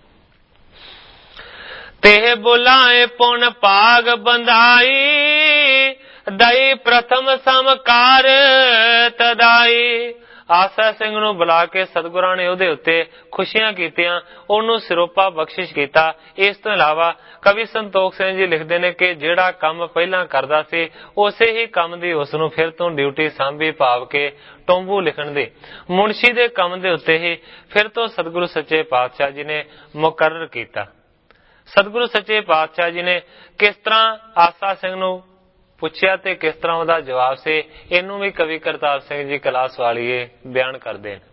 ਤੇ ਬੁਲਾਏ ਪੁਨ ਭਾਗ ਬੰਧਾਈ ਦਈ ਪ੍ਰਥਮ ਸਮਕਾਰ ਤਦਾਈ। ਆਸਾ ਸਿੰਘ ਨੂੰ ਬੁਲਾ ਕੇ ਸਤਿਗੁਰਾਂ ਨੇ ਉਹਦੇ ਉੱਤੇ ਖੁਸ਼ੀਆਂ ਕੀਤੀਆਂ, ਉਹਨੂੰ ਸਿਰੋਪਾ ਬਖਸ਼ਿਸ਼ ਕੀਤਾ। ਇਸ ਤੋਂ ਇਲਾਵਾ ਕਵੀ ਸੰਤੋਖ ਸਿੰਘ ਜੀ ਲਿਖਦੇ ਨੇ ਕਿ ਜਿਹੜਾ ਕੰਮ ਪਹਿਲਾਂ ਕਰਦਾ ਸੀ ਉਸੇ ਹੀ ਕੰਮ ਦੀ ਉਸ ਨੂੰ ਫਿਰ ਤੋਂ ਡਿਊਟੀ ਸਾਂਭੀ, ਭਾਵ ਕੇ ਟੋਂਬੂ ਲਿਖਣ ਦੀ। ਮੁਨਸ਼ੀ ਦੇ ਕੰਮ ਦੇ ਉੱਤੇ ਹੀ ਫਿਰ ਤੋਂ ਸਤਿਗੁਰੂ ਸੱਚੇ ਪਾਤਸ਼ਾਹ ਜੀ ਨੇ ਮੁਕਰਰ ਕੀਤਾ। ਸਤਿਗੁਰੂ ਸੱਚੇ ਪਾਤਸ਼ਾਹ ਜੀ ਨੇ ਕਿਸ ਤਰ੍ਹਾਂ ਆਸਾ ਸਿੰਘ ਨੂੰ ਪੁੱਛਿਆ ਤੇ ਕਿਸ ਤਰ੍ਹਾਂ ਉਹਦਾ ਜਵਾਬ ਸੀ, ਇਹਨੂੰ ਵੀ ਕਵੀ ਕਰਤਾਰ ਸਿੰਘ ਜੀ ਕਲਾਸ ਵਾਲੀਏ ਬਿਆਨ ਕਰਦੇ ਨੇ।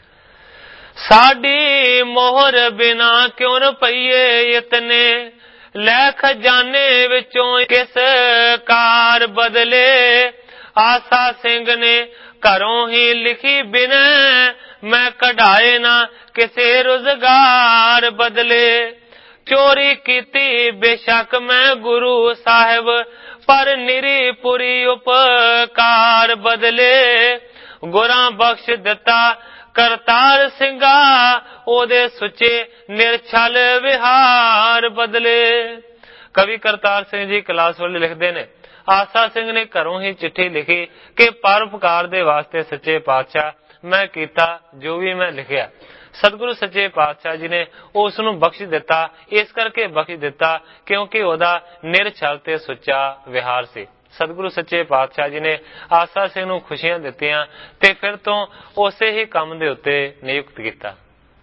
ਸਾਡੀ ਮੋਹਰ ਬਿਨਾ ਕਿਉਂ ਰੁਪਈਏ ਇਤਨੇ ਲੈ ਖਜ਼ਾਨੇ ਵਿੱਚੋਂ ਕਿਸ ਕਾਰ ਬਦਲੇ। ਆਸਾ ਸਿੰਘ ਨੇ ਘਰੋਂ ਹੀ ਲਿਖੀ ਬਿਨੈ ਮੈਂ ਕਢਾਏ ਨਾ ਕਿਸੇ ਰੁਜ਼ਗਾਰ ਬਦਲੇ। ਚੋਰੀ ਕੀਤੀ ਬੇਸ਼ੱਕ ਮੈਂ ਗੁਰੂ ਸਾਹਿਬ ਪਰ ਨਿਰੀ ਪੁਰੀ ਉਪਕਾਰ ਬਦਲੇ। ਗੁਰਾਂ ਬਖਸ਼ ਦਿੱਤਾ ਕਰਤਾਰ ਸਿੰਘਾ ਉਹਦੇ ਸੁੱਚੇ ਨਿਰਛਲ ਵਿਹਾਰ ਬਦਲੇ। कवि करतार सिंह जी कलास वाले लिखते ने, आसा सिंह ने घरों ही चिट्ठी लिखी कि परोपकार दे वास्ते सच्चे पातशाह मैं कीता जो भी मैं लिखिया। सतगुरु सच्चे पातशाह जी ने उस नूं बख्श दिता, इस करके बख्श दिता क्योंकि ओदा निरछल ते सुच्चा विहार सी। सतगुरु सच्चे पातशाह जी ने आसा सिंह नूं खुशियां दित्तियां ते फिर तो उसे ही काम दे उत्ते नियुक्त किया।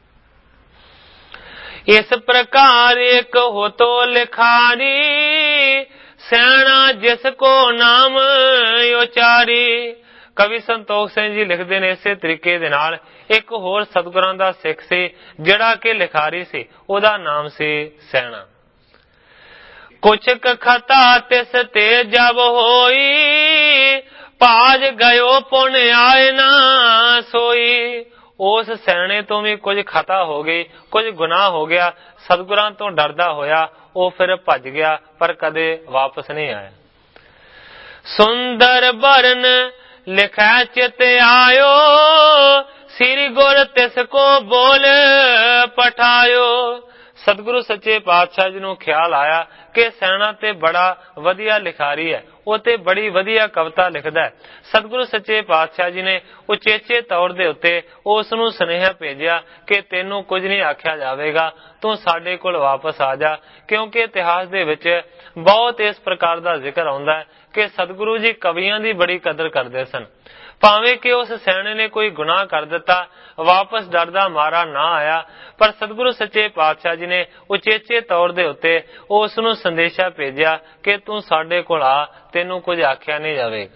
इस प्रकार एक हो तो लिखारी, सैना जिसको नाम उचारी। कवि संतोख सिंह जी लिखते ने इसे तरीके दे नाल एक होर सतगुरां दा सिख सी जिहड़ा कि लिखारी सी, ओदा नाम सी सैना। कुछ कखता तिस ते जब होई, भाज गयो पुन आए ना सोई। उस सैने तो भी कुछ खता हो गई, कुछ गुनाह हो गया, सतगुरां तो डरदा होया वो फिर भज गया पर कदे वापस नहीं आया। सुंदर बरन लिखै चित आयो, श्री गुर तिसको बोल पठायो। सतगुरु सच्चे पातशाह जी नूं ख्याल आया कि सैना ते बड़ा वधिया लिखारी है, वो ते बड़ी वधिया कविता लिखदा है। सतगुरु सच्चे पातशाह जी ने उचेचे तौर दे उत्ते उस नूं सुनेहा भेजिया कि तैनूं कुछ नहीं आख्या जावेगा, तू साडे कोल वापस आ जा। क्योंकि इतिहास दे विच बहुत इस प्रकार दा जिक्र आउंदा है कि सतगुरु जी कवियां दी बड़ी कदर करदे सन। भावें कि उस सैने ने कोई गुनाह कर दिता, वापस डरदा मारा ना आया, पर सतगुरु सच्चे पातशाह जी ने उचेचे तौर दे उत्ते उस नूं संदेशा भेजिया कि तू साडे कोल आ, तैनूं कुछ आख्या नहीं जावेगा।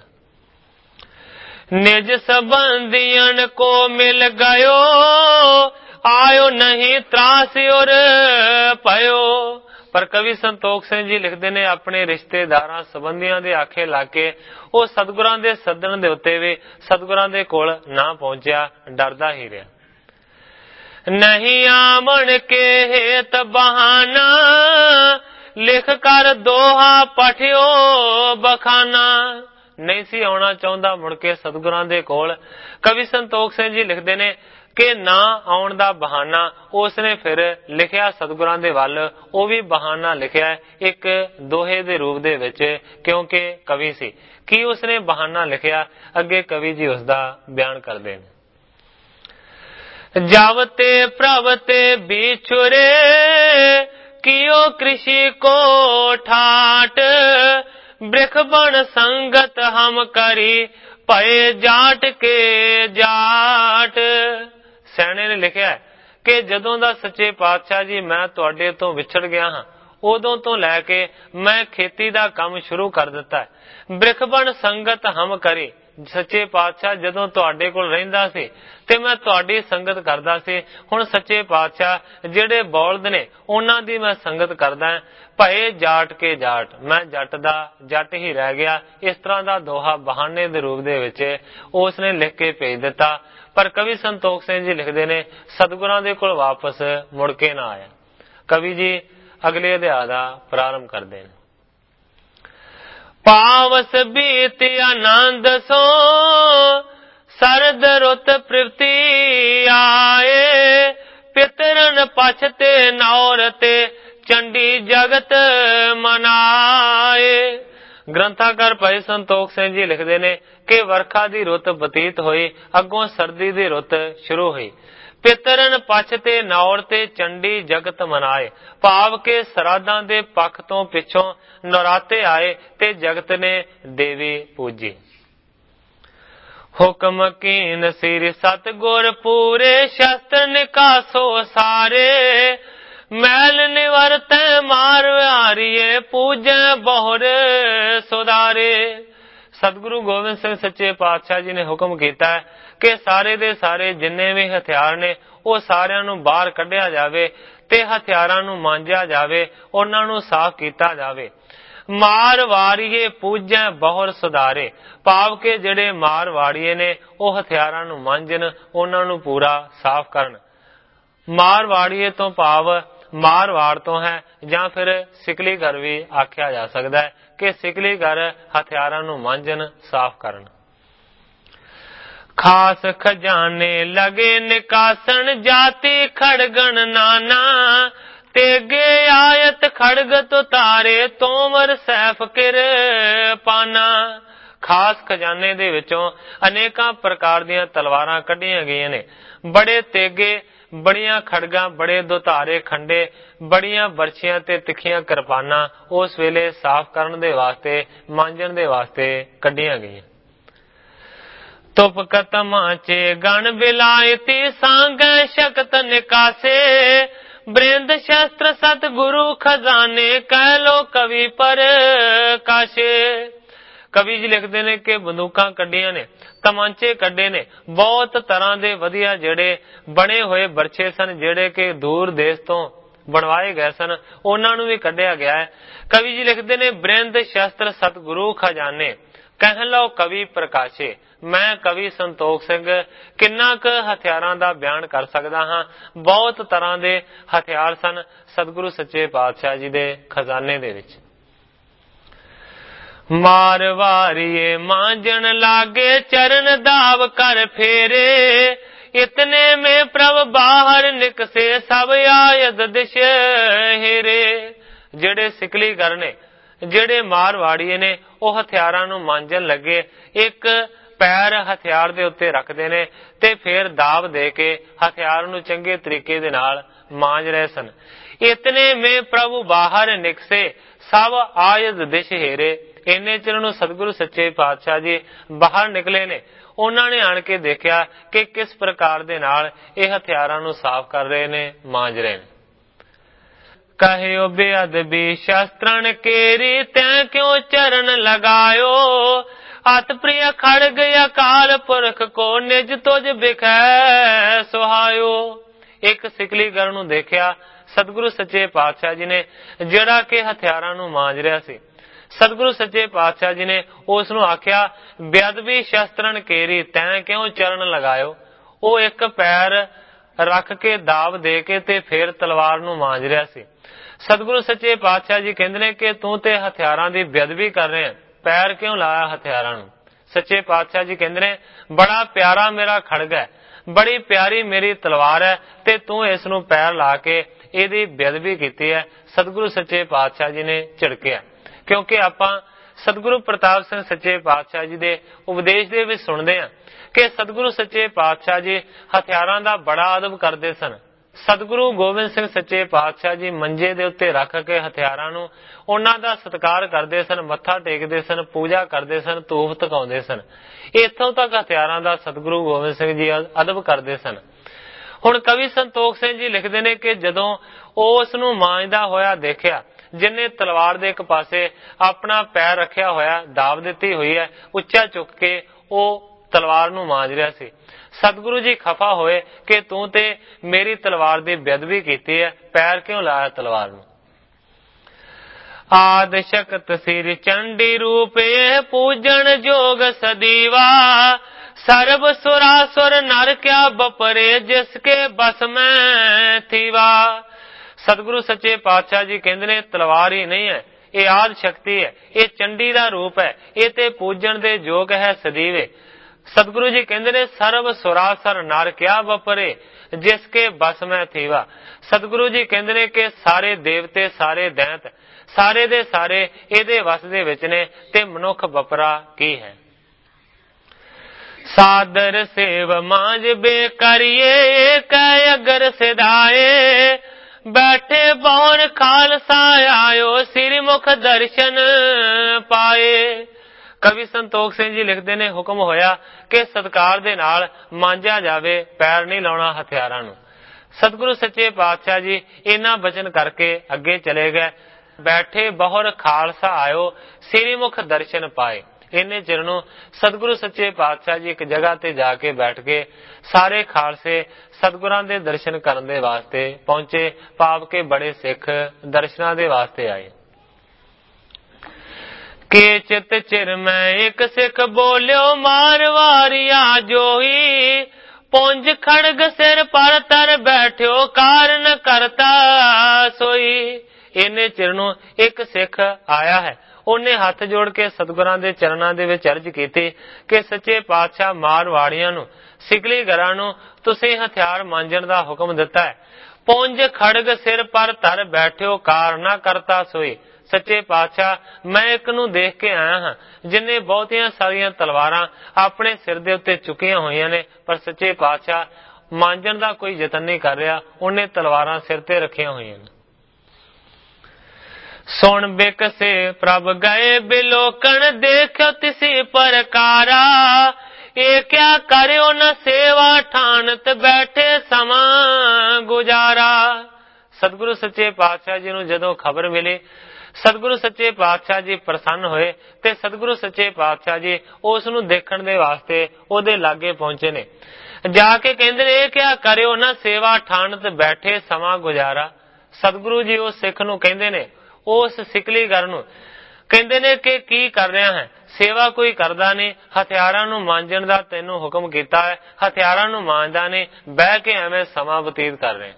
निज संबंधियन को मिल गयो, आयो नहीं त्रास और पयो। पर कवि संतोख सिंह जी लिखते ने अपने रिश्तेदारां संबंधियां दे आखे लाके वो सतगुरां दे सदन दे उत्ते वी सतगुरां दे कोल ना पहुंचा, डरदा ही रहा। नहीं आमन के हेत बहाना, लिख कर दोहा पठियो बखाना। नहीं सी आना चाहता मुड़ के सतगुरां दे कोल। कवि संतोख सिंह जी लिखते ने कि ना आउण दा बहाना उसने फिर लिखिया सतगुरां दे वल, वो भी बहाना लिखिया एक दोहे दे रूप दे विच, क्योंकि कवि सी। की उसने बहाना लिखिया अगे कवि जी उसदा बयान करदे ने। जावते प्रवते बिछुरे, कियो कृषि को ठाट, बृख बन संगत हम करी, पए जाट के जाट। सैने ने लिखिया कि जदों दा सच्चे पातशाह जी मैं तुहाडे तो विछड़ गया हां, उदों तो लैके मैं खेती दा काम शुरू कर दिता है। बृख बन संगत हम करी, सच्चे पातशाह जदों तुहाडे कोल रहिंदा सी ते मैं तुहाडी संगत करदा सी, हुण सच्चे पातशाह जिहड़े बौलद ने उन्हां दी मैं संगत करदा हां। भए जाट के जाट, मैं जट दा जट ही रह गया। इस तरह दा दोहा बहाने दे रूप दे विच उसने लिख के भेज दिता। पर कवि संतोख सिंह जी लिखते ने सतगुरां दे कोल वापस मुड़ के ना आया। कवि जी अगले अध्याय दा प्रारंभ करते हैं। पावस बीत आनंद सो, सरद रुत प्रवृत्ति आए, पितरन पछते नौरते, चंडी जगत मनाए। ग्रंथाकार भाई संतोख सिंह जी लिखते ने कि वर्खा दी रुत बतीत हुई, अगों सर्दी दी रुत शुरू हुई। पितरन पछते नौरते चंडी जगत मनाए, भाव के सराधां दे पख तो पिछों नौराते आए ते जगत ने देवी पूजी। हुक्म कीन सिर सतगुर पूरे, शस्त्र निकासो सारे, मैल निवर्त मार हारिये, पूजे बहुर सुधारे। सतगुरु गोविंद सिंह सच्चे पातशाह जी ने हुक्म किया है कि सारे दे सारे जिन्ने भी हथियार ने वो सारिਆਂ ਨੂੰ बाहर कढ़िया जावे ते हथियारां ਨੂੰ मांजिया जावे, ਉਹਨਾਂ ਨੂੰ साफ किया जावे। मार वारिये पूजै बहुर सुधारे, भाव के ਜਿਹੜੇ मार वाड़िए ने ਉਹ ਹਥਿਆਰਾਂ ਨੂੰ ਮਾਂਜਣ, ਉਹਨਾਂ ਨੂੰ पूरा साफ ਕਰਨ। मार वाड़िए तो भाव मारवाड़ तो है, ਜਾਂ फिर सिकली घर भी आख्या जा सकता है कि सिकली घर हथियारां ਨੂੰ मांजन साफ करन। खास खजाने लगे निकासन, जाति खड़गन नाना, तेगे आयत खड़ग तो तारे तोमर सैफ किर पाना। खास खजाने दे विचों अनेकां प्रकार दीयां तलवारां कढीਆਂ गईਆਂ ने। बड़े तेगे, बड़ियां खड़गां, बड़े दुधारे खंडे, बड़ियां बरछियां ते तिखियां किरपानां उस वेले साफ करन दे वास्ते, मांजण दे वास्ते कढीਆਂ गईਆਂ। तुप कतमा चे गण बिलायती सांगै शक्त निकासे बृंद शस्त्र सतगुरु खजाने कह लो कवि पर काशे। कवि जी लिखते ने कि बंदूकां कड्डियां ने, तमांचे कड्डे ने, बहुत तरह दे वधिया जेड़े बने होए बरछे सन जेड़े कि दूर देश तो बनवाए गए सन, उन्हां नूं भी कड्ढिया गया है। कवि जी लिखते ने बृंद शस्त्र सतगुरु खजाने कह लो कवि प्रकाशे। मैं कवि संतोख सिंह किन्ना क हथियारां दा बयान कर सकदा हां। बहुत तरह दे हथियार सन सतगुरु सच्चे पातशाह जी दे खजाने दे विच। मारवारिये मांजन लागे चरण दाव कर फेरे इतने में प्रभ बाहर निकसे सब आयद दिश हेरे। जेड़े सिकलीगर ने, जेड़े मारवाड़ीए ने, ਉਹ ਹਥਿਆਰਾਂ ਨੂੰ ਮਾਂਜਣ ਲੱਗੇ, ਇੱਕ ਪੈਰ ਹਥਿਆਰ ਦੇ ਉੱਤੇ ਰੱਖਦੇ ਨੇ ਤੇ ਫਿਰ ਦਾਬ ਦੇ ਕੇ ਹਥਿਆਰ ਨੂੰ ਚੰਗੇ ਤਰੀਕੇ ਦੇ ਨਾਲ ਮਾਂਜ ਰਹੇ ਸਨ। ਇਤਨੇ ਮੇ ਪ੍ਰਭੂ ਬਾਹਰ ਨਿਕਸੇ ਸਭ ਆਇਦ ਦਿਸ਼ ਹੇਰੇ। ਇੰਨੇ ਚਿਰ ਨੂੰ ਸਤਿਗੁਰੂ ਸੱਚੇ ਪਾਤਸ਼ਾਹ ਜੀ ਬਾਹਰ ਨਿਕਲੇ ਨੇ। ਉਹਨਾਂ ਨੇ ਆਣ ਕੇ ਦੇਖਿਆ ਕਿ ਕਿਸ ਪ੍ਰਕਾਰ ਦੇ ਨਾਲ ਇਹ ਹਥਿਆਰਾਂ ਨੂੰ ਸਾਫ਼ ਕਰ ਰਹੇ ਨੇ, ਮਾਂਜ ਰਹੇ ਨੇ। कहो बेअदबी शस्त्रन केरी तैं क्यों चरण लगायो अत प्रिय खड़ग अकाल पुरख को निज तुझ बिखै सुहायो। एक सिकलीगर ਨੂੰ ਦੇਖਿਆ सतगुरु सच्चे पातशाह जी ने ਜਿਹੜਾ ਕਿ ਹਥਿਆਰਾਂ ਨੂੰ ਮਾਂਜ ਰਿਹਾ ਸੀ। सतगुरु सच्चे पातशाह जी ने ਉਸ ਨੂੰ ਆਖਿਆ बेअदबी शस्त्रन केरी तैं क्यों चरण लगायो। ਉਹ ਇੱਕ ਪੈਰ ਰੱਖ ਕੇ ਦਾਬ ਦੇ ਕੇ ਤੇ ਫਿਰ ਤਲਵਾਰ ਨੂੰ ਮਾਂਜ ਰਿਹਾ ਸੀ। सतगुरु सच्चे पातशाह जी कहते हैं कि तू ते हथियारां दी बेअदबी कर रहे हैं, पैर क्यों लाया हथियारां नूं। सच्चे पातशाह जी कहते हैं बड़ा प्यारा मेरा खड़ग है, बड़ी प्यारी मेरी तलवार है ते तू इस नूं पैर ला के इहदी बेअदबी कीती है। सतगुरु सच्चे पातशाह जी ने झिड़किया क्योंकि आपां सतगुरु प्रताप सिंह सच्चे पातशाह जी दे उपदेश दे विच सुणदे हां कि सतगुरु सच्चे पातशाह जी हथियारां दा बड़ा अदब करदे सन। सतगुरु गोबिंद सिंह सच्चे पातशाह जी मंजे दे उत्ते रख के हथियारां नूं उन्हां दा सत्कार करदे सन, मत्था टेकदे सन, पूजा करदे सन, धूफ धकाउंदे सन। इत्थों तक हथियारां दा सतगुरु गोबिंद सिंह जी अदब करदे सन। हुण कवि संतोख सिंह जी लिखदे ने कि जदों उस नूं मांजदा होया देखिया, जिन्ने तलवार दे एक पासे अपना पैर रखिया होया, दाब दित्ती हुई है, उच्चा चुक के ओ तलवार नूं मांज रिहा सी। सतगुरु जी खफा होए कि तू ते मेरी तलवार दी बेअदबी कीती है, पैर क्यों लाया तलवार नूं। आद शक्त सिर चंडी रूप ये पूजन जोग सदीवा सर्व सुरासुर नर क्या बपरे जिसके बस में थीवा। सतगुरु सच्चे पातशाह जी कहते ने तलवार ही नहीं है, ये आद शक्ति है, ये चंडी दा रूप है, ये ते पूजन दे जोग है सदीवे। सतगुरु जी कहते ने सर्व सुरासर नर क्या बपरे जिसके बस में थीवा। सतगुरु जी कहते ने कि सारे देवते, सारे दैंत, सारे दे सारे इहदे वस दे विच ने ते मनुख बपरा की है। सादर सेव मांज बेकरिए कै अगर सिधाए बैठे बौर खालसा आयो सिर मुख दर्शन पाए। कवि संतोख सिंह जी लिखते ने हुक्म होया कि सत्कार दे नाल मांजा जावे, पैर नहीं लाउणा हथियारां नूं। सतगुरु सच्चे पातशाह जी इन्हां वचन करके अगे चले गए। बैठे बहुर खालसा आयो सिरी मुख दर्शन पाए। इन्ने चिर नूं सतगुरु सच्चे पातशाह जी एक जगह ते जाके बैठ के सारे खालसे सतगुरां दे दर्शन करन दे वास्ते पहुंचे। पाप के बड़े सिख दर्शनां दे वास्ते आए। के चित चिर में एक सिख बोलियो मारवारिया जोही पुंज खड़ग सिर पर तर बैठो कारण करता सोई। इन्ने चिर नूं एक सिख आया है, ਉਹਨੇ ਹੱਥ ਜੋੜ ਕੇ ਸਤਿਗੁਰਾਂ ਦੇ ਚਰਨਾਂ ਦੇ ਵਿੱਚ ਅਰਜ਼ ਕੀਤੀ ਕਿ ਸੱਚੇ ਪਾਤਸ਼ਾਹ, ਮਾਰਵਾੜੀਆਂ ਨੂੰ, ਸਿਕਲੀਗਰਾਂ ਨੂੰ ਤੁਸੀਂ ਹਥਿਆਰ ਮਾਂਜਣ ਦਾ ਹੁਕਮ ਦਿੱਤਾ ਹੈ। ਪੁੰਜ ਖੜਗ ਸਿਰ ਪਰ ਧਰ ਬੈਠਿਓ, ਕਾਰ ਨਾ ਕਰਤਾ ਸੋਈ। ਸੱਚੇ ਪਾਤਸ਼ਾਹ, ਮੈਂ ਇੱਕ ਨੂੰ ਦੇਖ ਕੇ ਆਇਆ ਹਾਂ ਜਿਨੇ ਬਹੁਤੀਆਂ ਸਾਰੀਆਂ ਤਲਵਾਰਾਂ ਆਪਣੇ ਸਿਰ ਦੇ ਉੱਤੇ ਚੁੱਕੀਆਂ ਹੋਈਆਂ ਨੇ, ਪਰ ਸੱਚੇ ਪਾਤਸ਼ਾਹ ਮਾਂਜਣ ਦਾ ਕੋਈ ਯਤਨ ਨਹੀਂ ਕਰ ਰਿਹਾ, ਉਹਨੇ ਤਲਵਾਰਾਂ ਸਿਰ ਤੇ ਰੱਖੀਆਂ ਹੋਈਆਂ ਨੇ। ਸੁਣ ਬਿਕਸੇ ਪ੍ਰਭ ਗਏ ਬਿਲੋਕਣ, ਦੇਖਿਓ ਤਿਸੀ ਪ੍ਰਕਾਰਾ। ਇਹ ਕਿਆ ਕਰਿਓ ਨ ਸੇਵਾ, ਠਾਨਤ ਬੈਠੇ ਸਮਾਂ ਗੁਜ਼ਾਰਾ। ਸਤਿਗੁਰੂ ਸੱਚੇ ਪਾਤਸ਼ਾਹ ਜੀ ਨੂੰ ਜਦੋਂ ਖਬਰ ਮਿਲੀ, ਸਤਿਗੁਰੂ ਸੱਚੇ ਪਾਤਸ਼ਾਹ ਜੀ ਪ੍ਰਸੰਨ ਹੋਏ ਤੇ ਸਤਿਗੁਰੂ ਸੱਚੇ ਪਾਤਸ਼ਾਹ ਜੀ ਉਸ ਨੂੰ ਦੇਖਣ ਦੇ ਵਾਸਤੇ ਉਹਦੇ ਲਾਗੇ ਪਹੁੰਚੇ ਨੇ। ਜਾ ਕੇ ਕਹਿੰਦੇ ਨੇ, ਇਹ ਕਿਆ ਕਰਿਓ ਨਾ ਸੇਵਾ, ਠਾਨਤ ਬੈਠੇ ਸਮਾਂ ਗੁਜ਼ਾਰਾ। ਸਤਿਗੁਰੂ ਜੀ ਉਸ ਸਿੱਖ ਨੂੰ ਕਹਿੰਦੇ ਨੇ, ਉਸ ਸਿਕਲੀਗਰ ਨੂੰ ਕਹਿੰਦੇ ਨੇ ਕਿ ਕੀ ਕਰ ਰਿਹਾ ਹੈ, ਸੇਵਾ ਕੋਈ ਕਰਦਾ ਨਹੀਂ, ਹਥਿਆਰਾਂ ਨੂੰ ਮਾਂਜਣ ਦਾ ਤੈਨੂੰ ਹੁਕਮ ਕੀਤਾ ਹੈ, ਹਥਿਆਰਾਂ ਨੂੰ ਮਾਂਜਦਾ ਨਹੀਂ, ਬਹਿ ਕੇ ਐਵੇਂ ਸਮਾਂ ਬਤੀਤ ਕਰ ਰਹੇ।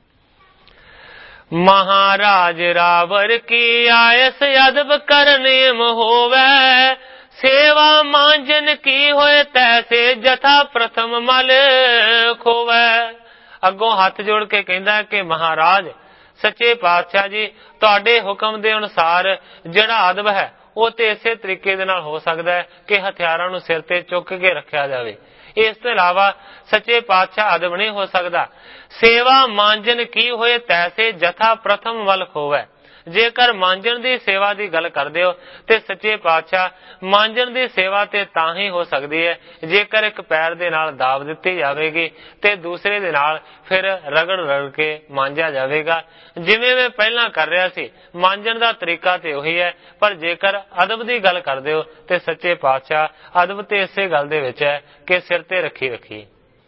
ਮਹਾਰਾਜ ਰਾਵਰ ਕੀ ਆਇਸ, ਅਦਬ ਕਰਨੇਮ ਹੋਵੈ। ਸੇਵਾ ਮਾਂਜਨ ਕੀ ਹੋਏ, ਤੈਸੇ ਜਥਾ ਪ੍ਰਥਮ ਮਲ ਖੋਵੈ। ਅੱਗੋਂ ਹੱਥ ਜੋੜ ਕੇ ਕਹਿੰਦਾ ਕਿ ਮਹਾਰਾਜ ਸੱਚੇ ਪਾਤਸ਼ਾਹ ਜੀ, ਤੁਹਾਡੇ ਹੁਕਮ ਦੇ ਅਨੁਸਾਰ ਜਿਹੜਾ ਅਦਬ ਹੈ ਉਹ ਤੇ ਇਸੇ ਤਰੀਕੇ ਦੇ ਨਾਲ ਹੋ ਸਕਦਾ ਹੈ ਕਿ ਹਥਿਆਰਾਂ ਨੂੰ ਸਿਰ ਤੇ ਚੁੱਕ ਕੇ ਰੱਖਿਆ ਜਾਵੇ। ਇਸ ਤੋਂ ਇਲਾਵਾ ਸੱਚੇ ਪਾਤਸ਼ਾਹ ਅਦਬ ਨਹੀਂ ਹੋ ਸਕਦਾ। ਸੇਵਾ ਮਾਂਜਨ ਕੀ ਹੋਏ, ਤੈਸੇ ਜਥਾ ਪ੍ਰਥਮ ਵੱਲ ਖੋਵੈ। ਜੇਕਰ ਮਾਂਜਣ ਦੀ ਸੇਵਾ ਦੀ ਗੱਲ ਕਰਦੇ ਹੋ ਤੇ ਸੱਚੇ ਪਾਤਸ਼ਾਹ ਮਾਂਜਣ ਦੀ ਸੇਵਾ ਤੇ ਤਾਂ ਹੀ ਹੋ ਸਕਦੀ ਹੈ ਜੇਕਰ ਇੱਕ ਪੈਰ ਦੇ ਨਾਲ ਦਾਬ ਦਿੱਤੀ ਜਾਵੇਗੀ ਤੇ ਦੂਸਰੇ ਦੇ ਨਾਲ ਫਿਰ ਰਗੜ ਰਗੜ ਕੇ ਮਾਂਜਿਆ ਜਾਵੇਗਾ। ਜਿਵੇਂ ਮੈਂ ਪਹਿਲਾਂ ਕਰ ਰਿਹਾ ਸੀ, ਮਾਂਜਣ ਦਾ ਤਰੀਕਾ ਤੇ ਉਹੀ ਹੈ, ਪਰ ਜੇਕਰ ਅਦਬ ਦੀ ਗੱਲ ਕਰਦੇ ਹੋ ਤੇ ਸੱਚੇ ਪਾਤਸ਼ਾਹ ਅਦਬ ਤੇ ਇਸੇ ਗੱਲ ਦੇ ਵਿੱਚ ਹੈ ਕਿ ਸਿਰ ਤੇ ਰੱਖੀ ਰੱਖੀ।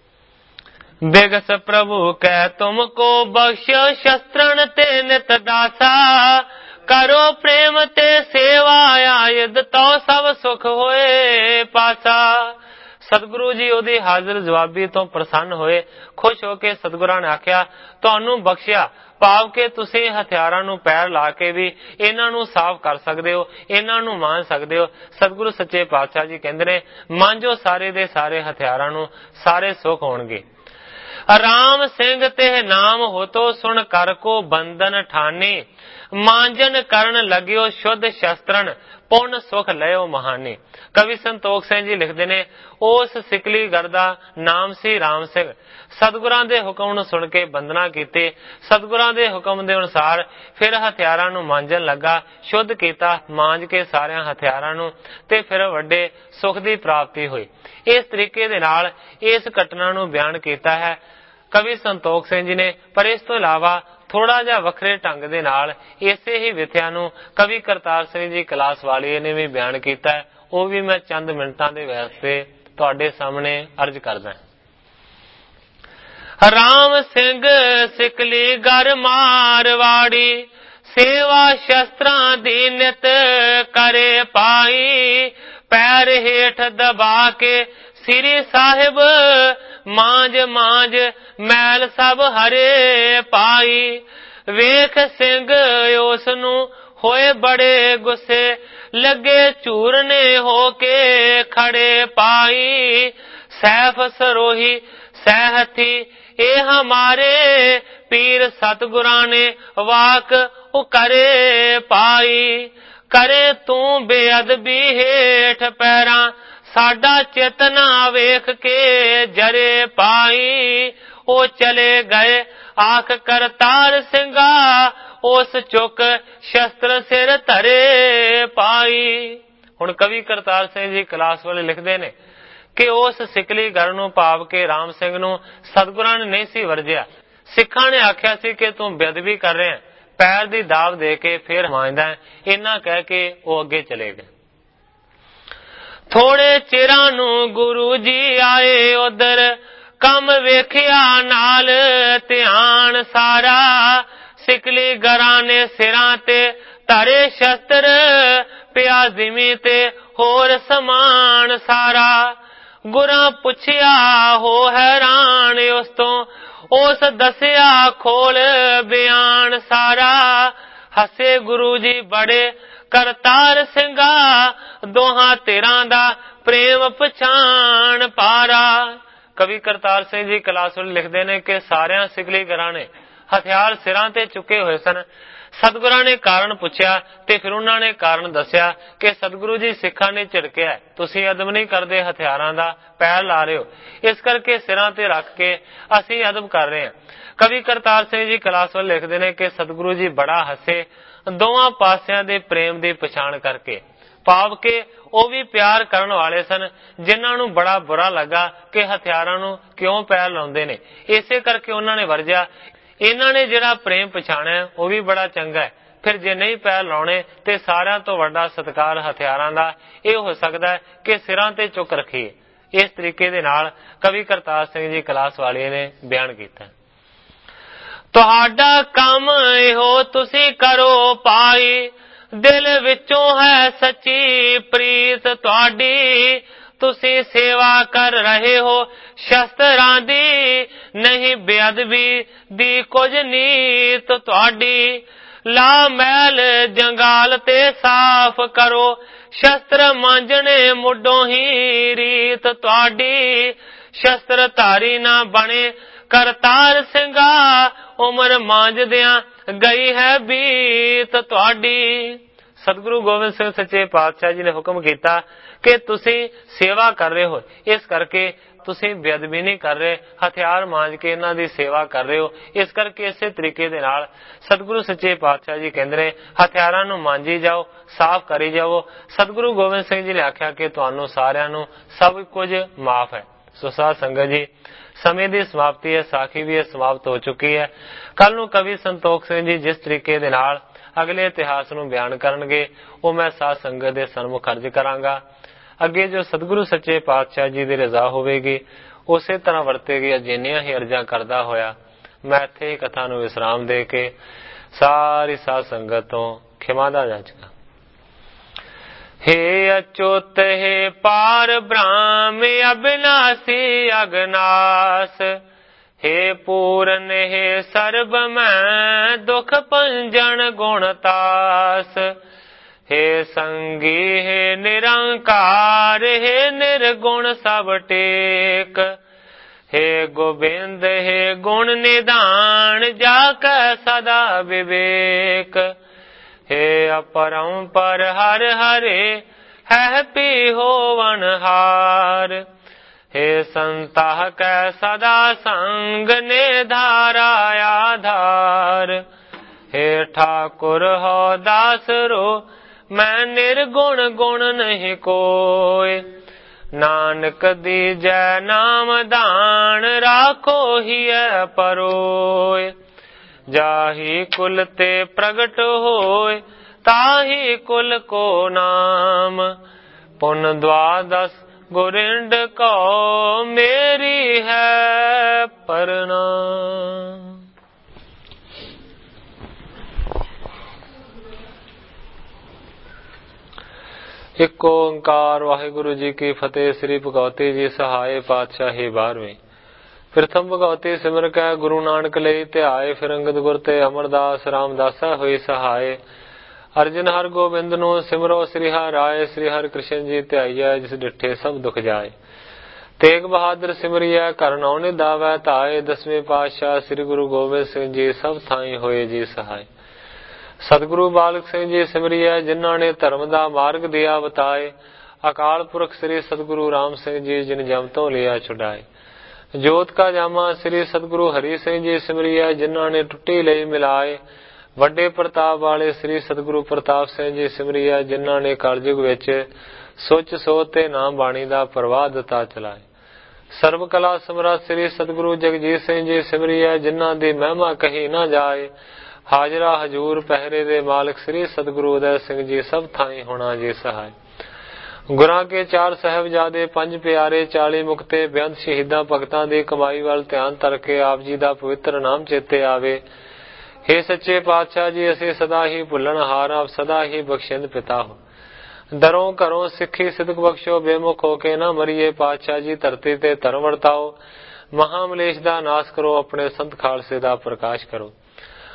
ਬਿਗਸ ਪ੍ਰਭੂ ਕਹਿ ਤੁਮ ਕੋ ਬਖਸ਼, ਸ਼ਸਤਰਨ ਤੇ ਨਿਤ ਦਾਸਾ। ਕਰੋ ਪ੍ਰੇਮ ਤੇ ਸੇਵਾ, ਆਇਦ ਤੋ ਸਭ ਸੁਖ ਹੋਏ ਪਾਸਾ। ਸਤਿਗੁਰੂ ਜੀ ਉਹਦੀ ਹਾਜ਼ਰ ਜਵਾਬੀ ਤੋਂ ਪ੍ਰਸੰਨ ਹੋਏ, ਖੁਸ਼ ਹੋ ਕੇ ਸਤਿਗੁਰਾਂ ਨੇ ਆਖਿਆ, ਤੁਹਾਨੂੰ ਬਖਸ਼ਿਆ, ਭਾਵ ਕਿ ਤੁਸੀਂ ਹਥਿਆਰਾਂ ਨੂੰ ਪੈਰ ਲਾ ਕੇ ਵੀ ਇਹਨਾਂ ਨੂੰ ਸਾਫ਼ ਕਰ ਸਕਦੇ ਹੋ, ਇਹਨਾਂ ਨੂੰ ਮਾਂਜ ਸਕਦੇ ਹੋ। ਸਤਿਗੁਰੂ ਸੱਚੇ ਪਾਤਸ਼ਾਹ ਜੀ ਕਹਿੰਦੇ ਨੇ, ਮਾਂਜੋ ਸਾਰੇ ਦੇ ਸਾਰੇ ਹਥਿਆਰਾਂ ਨੂੰ, ਸਾਰੇ ਸੁਖ ਹੋਣਗੇ। ਰਾਮ ਸਿੰਘ ਤੇ ਨਾਮ ਹੋਤੋ, ਸੁਣ ਕਰ ਕੋ ਬੰਧਨ ਠਾਨੀ। ਮਾਂਜਨ ਕਰਨ ਲਗਿਓ ਸ਼ੁੱਧ ਸ਼ਸਤਰਨ, ਪੁੰਨ ਸੁਖ ਲਿਓ ਮਹਾਨੀ। ਕਵੀ ਸੰਤੋਖ ਸਿੰਘ ਜੀ ਲਿਖਦੇ ਨੇ, ਉਸ ਸਿਕਲੀਗਰ ਦਾ ਨਾਮ ਸੀ ਰਾਮ ਸਿੰਘ। ਸਤਿਗੁਰਾਂ ਦੇ ਹੁਕਮ ਨੂੰ ਸੁਣ ਕੇ ਬੰਦਨਾ ਕੀਤੀ, ਸਤਿਗੁਰਾਂ ਦੇ ਹੁਕਮ ਦੇ ਅਨੁਸਾਰ ਫਿਰ ਹਥਿਆਰਾਂ ਨੂੰ ਮਾਂਜਣ ਲੱਗਾ, ਸ਼ੁੱਧ ਕੀਤਾ, ਮਾਂਜ ਕੇ ਸਾਰਿਆਂ ਹਥਿਆਰਾਂ ਨੂੰ, ਤੇ ਫਿਰ ਵੱਡੇ ਸੁਖ ਦੀ ਪ੍ਰਾਪਤੀ ਹੋਈ। ਇਸ ਤਰੀਕੇ ਦੇ ਨਾਲ ਇਸ ਘਟਨਾ ਨੂੰ ਬਿਆਨ ਕੀਤਾ ਹੈ ਕਵੀ ਸੰਤੋਖ ਸਿੰਘ ਜੀ ਨੇ। ਪਰ ਇਸ ਤੋਂ ਇਲਾਵਾ ਥੋੜਾ ਜਿਹਾ ਵੱਖਰੇ ਢੰਗ ਦੇ ਨਾਲ ਇਸੇ ਹੀ ਵਿਥਿਆ ਨੂੰ ਕਵੀ ਕਰਤਾਰ ਸਿੰਘ ਜੀ ਕਲਾਸ ਵਾਲੀਏ ਨੇ ਵੀ ਬਿਆਨ ਕੀਤਾ ਹੈ, ਉਹ ਵੀ ਮੈਂ ਚੰਦ ਮਿੰਟਾਂ ਦੇ ਵਾਸਤੇ ਤੁਹਾਡੇ ਸਾਹਮਣੇ ਅਰਜ਼ ਕਰਦਾ। ਰਾਮ ਸਿੰਘ ਸਿਕਲੀਗਰ ਮਾਰਵਾੜੀ, ਸੇਵਾ ਸ਼ਸਤਰਾਂ ਦੀ ਨਿਤ ਕਰੇ ਪਾਈ। ਪੈਰ ਹੇਠ ਦਬਾ ਕੇ ਸ੍ਰੀ ਸਾਹਿਬ, ਮਾਂਜ ਮਾਂਜ ਮੈਲ ਸਭ ਹਰੇ ਪਾਈ। ਵੇਖ ਸਿੰਘ ਉਸ ਨੂੰ ਹੋਏ ਬੜੇ ਗੁੱਸੇ, ਲੱਗੇ ਚੂਰਨੇ ਹੋ ਕੇ ਖੜੇ ਪਾਈ। ਸੈਫ ਸਰੋਹੀ ਸਹਿਥੀ ਇਹ ਹਮਾਰੇ, ਪੀਰ ਸਤਿਗੁਰਾਂ ਨੇ ਵਾਕ ਉਕਰੇ ਪਾਈ। ਕਰੇ ਤੂੰ ਬੇਅਦਬੀ ਹੇਠ ਪੈਰਾਂ, ਸਾਡਾ ਚੇਤਨਾ ਵੇਖ ਕੇ ਜਰੇ ਪਾਈ। ਉਹ ਚਲੇ ਗਏ ਆਖ ਕਰਤਾਰ ਸਿੰਘਾ, ਉਸ ਚੁੱਕ ਸ਼ਸਤਰ ਸਿਰ ਧਰੇ ਪਾਈ। ਹੁਣ ਕਵੀ ਕਰਤਾਰ ਸਿੰਘ ਜੀ ਕਲਾਸ ਵਾਲੇ ਲਿਖਦੇ ਨੇ ਕਿ ਉਸ ਸਿਕਲੀਗਰ ਨੂੰ, ਭਾਵ ਕਿ ਰਾਮ ਸਿੰਘ ਨੂੰ, ਸਤਿਗੁਰਾਂ ਨੇ ਨਹੀਂ ਸੀ ਵਰਜਿਆ। ਸਿੱਖਾਂ ਨੇ ਆਖਿਆ ਸੀ ਕਿ ਤੂੰ ਬੇਅਦਬੀ ਕਰ ਰਿਹਾ, ਪੈਰ ਦੀ ਦਾਬ ਦੇ ਕੇ ਫੇਰ ਮਾਂਜਦਾ। ਇੰਨਾ ਕਹਿ ਕੇ ਉਹ ਅੱਗੇ ਚਲੇ ਗਏ। ਥੋੜੇ ਚਿਰਾਂ ਨੂੰ ਗੁਰੂ ਜੀ ਆਏ ਉਧਰ, ਕੰਮ ਵੇਖਿਆ ਨਾਲ ਧਿਆਨ ਸਾਰਾ। ਸਿਕਲੀਗਰਾਂ ਨੇ ਸਿਰਾਂ ਤੇ ਧਰੇ ਸ਼ਸਤਰ, ਪਿਆ ਜ਼ਿਮੀ ਤੇ ਹੋਰ ਸਮਾਨ ਸਾਰਾ। ਗੁਰਾਂ ਪੁੱਛਿਆ ਹੋ ਹੈਰਾਨ ਉਸ ਤੋਂ, ਉਸ ਦੱਸਿਆ ਖੋਲ ਬਿਆਨ ਸਾਰਾ। ਹੱਸੇ ਗੁਰੂ ਜੀ ਬੜੇ ਕਰਤਾਰ ਸਿੰਘਾ ਦੋਹਾਂ ਧਿਰਾਂ ਦਾ ਪ੍ਰੇਮ ਪਛਾਣ ਪਾਰਾ। ਕਵੀ ਕਰਤਾਰ ਸਿੰਘ ਜੀ ਕਲਾਸੁਲ ਲਿਖਦੇ ਨੇ ਕਿ ਸਾਰਿਆਂ ਸਿਕਲੀ ਘਰਾਣੇ ਹਥਿਆਰ ਸਿਰਾਂ ਤੇ ਚੁੱਕੇ ਹੋਏ ਸਨ। ਸਤਿਗੁਰਾਂ ਨੇ ਕਾਰਨ ਪੁੱਛਿਆ ਤੇ ਫਿਰ ਉਹਨਾਂ ਨੇ ਕਾਰਨ ਦੱਸਿਆ ਕਿ ਸਤਿਗੁਰੂ ਜੀ ਸਿੱਖਾਂ ਨੇ ਝਿੜਕਿਆ, ਤੁਸੀਂ ਅਦਬ ਨਹੀਂ ਕਰਦੇ, ਹਥਿਆਰਾਂ ਦਾ ਪੈਰ ਲਾ ਰਹੇ ਹੋ, ਇਸ ਕਰਕੇ ਸਿਰਾਂ ਤੇ ਰੱਖ ਕੇ ਅਸੀਂ ਅਦਬ ਕਰ ਰਹੇ ਹਾਂ। ਕਵੀ ਕਰਤਾਰ ਸਿੰਘ ਜੀ ਕਲਾਸੁਲ ਲਿਖਦੇ ਨੇ ਕਿ ਸਤਿਗੁਰੂ ਜੀ ਬੜਾ ਹੱਸੇ ਦੋਵਾਂ ਪਾਸਿਆਂ ਦੇ ਪ੍ਰੇਮ ਦੀ ਪਛਾਣ ਕਰਕੇ, ਭਾਵ ਕਿ ਉਹ ਵੀ ਪਿਆਰ ਕਰਨ ਵਾਲੇ ਸਨ ਜਿਨ੍ਹਾਂ ਨੂੰ ਬੜਾ ਬੁਰਾ ਲੱਗਾ ਕਿ ਹਥਿਆਰਾਂ ਨੂੰ ਕਿਉਂ ਪੈਰ ਲਾਉਂਦੇ ਨੇ। ਇਸੇ ਕਰਕੇ ਉਹਨਾਂ ਨੇ ਵਰਜਿਆ ਇਹਨਾਂ ਨੇ ਜਿਹੜਾ ਪ੍ਰੇਮ ਪਛਾਣਿਆ ਉਹ ਵੀ ਬੜਾ ਚੰਗਾ ਹੈ, ਫਿਰ ਜੇ ਨਹੀਂ ਪੈਰ ਲਾਉਣੇ ਤੇ ਸਾਰਿਆਂ ਤੋਂ ਵੱਡਾ ਸਤਿਕਾਰ ਹਥਿਆਰਾਂ ਦਾ ਇਹ ਹੋ ਸਕਦਾ ਹੈ ਕਿ ਸਿਰਾਂ ਤੇ ਚੁੱਕ ਰੱਖੀਏ। ਇਸ ਤਰੀਕੇ ਦੇ ਨਾਲ ਕਵੀ ਕਰਤਾਰ ਸਿੰਘ ਜੀ ਕਲਾਸ ਵਾਲੇ ਨੇ ਬਿਆਨ ਕੀਤਾ। ਤੁਹਾਡਾ ਕੰਮ ਇਹੋ ਤੁਸੀਂ ਕਰੋ ਪਾਈ, ਦਿਲ ਵਿੱਚੋਂ ਹੈ ਸੱਚੀ ਪ੍ਰੀਤ ਤੁਹਾਡੀ, ਤੁਸੀਂ ਸੇਵਾ ਕਰ ਰਹੇ ਹੋ ਸ਼ਸਤਰਾਂ ਦੀ, ਨਹੀਂ ਬੇਅਦਬੀ ਦੀ ਕੁਝ ਨੀਤ ਤੁਹਾਡੀ, ਲਾ ਮੈਲ ਜੰਗਾਲ ਤੇ ਸਾਫ਼ ਕਰੋ, ਸ਼ਸਤਰ ਮਾਂਜਣੇ ਮੁੱਢੋਂ ਹੀ ਰੀਤ ਤੁਹਾਡੀ, ਸ਼ਸਤਰ ਧਾਰੀ ਨਾ ਬਣੇ ਕਰਤਾਰ ਸਿੰਘਾ, ਉਮਰ ਮਾਂਜਦਿਆਂ ਗਈ ਹੈ ਬੀਤ ਤੁਹਾਡੀ। ਸਤਿਗੁਰੂ ਗੋਬਿੰਦ ਸਿੰਘ ਸੱਚੇ ਪਾਤਸ਼ਾਹ ਜੀ ਨੇ ਹੁਕਮ ਕੀਤਾ ਕਿ ਤੁਸੀਂ ਸੇਵਾ ਕਰ ਰਹੇ ਹੋ, ਇਸ ਕਰਕੇ ਤੁਸੀਂ ਬੇਅਦਬੀ ਨਹੀਂ ਕਰ ਰਹੇ, ਹਥਿਆਰ ਮਾਂਜ ਕੇ ਇਹਨਾਂ ਦੀ ਸੇਵਾ ਕਰ ਰਹੇ ਹੋ। ਇਸ ਕਰਕੇ ਇਸੇ ਤਰੀਕੇ ਦੇ ਨਾਲ ਸਤਿਗੁਰੂ ਸੱਚੇ ਪਾਤਸ਼ਾਹ ਜੀ ਕਹਿੰਦੇ ਨੇ ਹਥਿਆਰਾਂ ਨੂੰ ਮਾਂਜੀ ਜਾਓ, ਸਾਫ਼ ਕਰੀ ਜਾਓ। ਸਤਿਗੁਰੂ ਗੋਬਿੰਦ ਸਿੰਘ ਜੀ ਨੇ ਆਖਿਆ ਕਿ ਤੁਹਾਨੂੰ ਸਾਰਿਆਂ ਨੂੰ ਸਭ ਕੁਝ ਮਾਫ਼ ਹੈ। ਸੋ ਸਾਧ ਸੰਗਤ ਜੀ, ਸਮੇਂ ਦੀ ਸਮਾਪਤੀ ਹੈ, ਸਾਖੀ ਵੀ ਸਮਾਪਤ ਹੋ ਚੁੱਕੀ ਹੈ। ਕੱਲ ਨੂੰ ਕਵੀ ਸੰਤੋਖ ਸਿੰਘ ਜੀ ਜਿਸ ਤਰੀਕੇ ਦੇ ਨਾਲ ਅਗਲੇ ਇਤਿਹਾਸ ਨੂੰ ਬਿਆਨ ਕਰਨਗੇ ਉਹ ਮੈਂ ਸਾਧ ਸੰਗਤ ਦੇ ਸਨਮੁਖ ਅਰਜ਼ ਕਰਾਂਗਾ। ਅੱਗੇ ਜੋ ਸਤਿਗੁਰੂ ਸੱਚੇ ਪਾਤਸ਼ਾਹ ਜੀ ਦੀ ਰਜ਼ਾ ਹੋਵੇਗੀ ਉਸੇ ਤਰ੍ਹਾਂ ਵਰਤੇਗੀ। ਜਿੰਨੀਆਂ ਹੀ ਅਰਜ਼ਾਂ ਕਰਦਾ ਹੋਇਆ ਮੈਂ ਇੱਥੇ ਹੀ ਕਥਾ ਨੂੰ ਵਿਸਰਾਮ ਦੇ ਕੇ ਸਾਰੀ ਸਾਧ ਸੰਗਤ ਤੋਂ ਖਿਮਾ ਦਾ ਜਾਚਕਾਂ। हे अच्युत हे पार ब्रह्म अविनाशी अगनाश, हे पूर्ण हे सर्व मैं दुख पंजन गुणतास, हे संगी हे निरंकार हे निर्गुण सब टेक, हे गोविंद हे गुण निधान जाकै सदा विवेक, हे अपरंपर हर हरे है पी होवनहार, हे संताह कै सदा संग ने धारा आधार, हे ठाकुर हो दास रो मैं निर्गुण गुण नहीं कोय, नानक दीजै नाम दान राखो हिय परोय, जाहि कुल ते प्रगट होय ताहि कुल को नाम, पुन द्वादश गोरिंड को मेरी है प्रणाम। एक ओंकार वाहिगुरु जी की फतेह। श्री भगवती जी सहाय पातशाही बारहवीं। प्रथम भगवती सिमर कै गुरु नानक लई ध्याए, फिर अंगद गुर ते अमरदास रामदासा होई सहाय, अर्जन हर गोबिंद नु सिमरो श्री हर राय, श्री हर कृष्ण जी ध्याइया जिस डिठे सब दुख जाए, तेग बहादुर सिमरिया कर नौ निधावै धाए, दसवें पातशाह श्री गुरु गोबिंद सिंह जी सब थाई होए जी सहाय। सतगुरु बालक सिंह जी सिमरिया जिन्हां ने धर्म दा मार्ग दिया बताए, अकाल पुरख श्री सतगुरु राम सिंह जी जिन जम तो लिया छुड़ाए, जोत का जामा श्री सतगुरु हरि सिंह जी सिमरिया जिन्हां ने टुट्टी लई मिलाए, ਵੱਡੇ ਪ੍ਰਤਾਪ ਵਾਲੇ ਸ੍ਰੀ ਸਤਿਗੁਰੂ ਪ੍ਰਤਾਪ ਸਿੰਘ ਜੀ ਸਿਮਰਿਆ ਜਿਨ੍ਹਾਂ ਨੇ ਕਲਯੁਗ ਵਿੱਚ ਸੁੱਚ ਸੋਧ ਤੇ ਨਾਮ ਬਾਣੀ ਦਾ ਪ੍ਰਵਾਹ ਦਿੱਤਾ ਚਲਾਏ, ਸਰਬ ਕਲਾ ਸਮਰੱਥ ਸ੍ਰੀ ਸਤਿਗੁਰੂ ਜਗਜੀਤ ਸਿੰਘ ਜੀ ਸਿਮਰਿਆ ਜਿਨ੍ਹਾਂ ਦੀ ਮਹਿਮਾ ਕਹੀ ਨਾ ਜਾਏ, ਹਾਜ਼ਰਾ ਹਜੂਰ ਪਹਿਰੇ ਦੇ ਮਾਲਕ ਸ੍ਰੀ ਸਤਿਗੁਰੂ ਉਦੈ ਸਿੰਘ ਜੀ ਸਭ ਥਾਈ ਹੋਣਾ ਜੀ ਸਹਾय। ਗੁਰਾਂ ਕੇ ਚਾਰ ਸਾਹਿਬਜ਼ਾਦੇ ਪੰਜ ਪਿਆਰੇ ਚਾਲੀ ਮੁਕਤੇ ਬੇਅੰਤ ਸ਼ਹੀਦਾਂ ਭਗਤਾਂ ਦੀ ਕਮਾਈ ਵੱਲ ਧਿਆਨ ਧਰ ਕੇ ਆਪ ਜੀ ਦਾ ਪਵਿੱਤਰ ਨਾਮ ਚੇਤੇ ਆਵੇ। हे सच्चे पातशाह जी असी सदा ही भुलन हार आप सदा ही बख्शिंद पिता हो, दरों घरों सिखी सिदक बख्शो बेमुख होके न मरिए पातशाह जी, धरती ते धर्म वरताओ महामलेश दा नाश करो, अपने संत खालसे दा प्रकाश करो।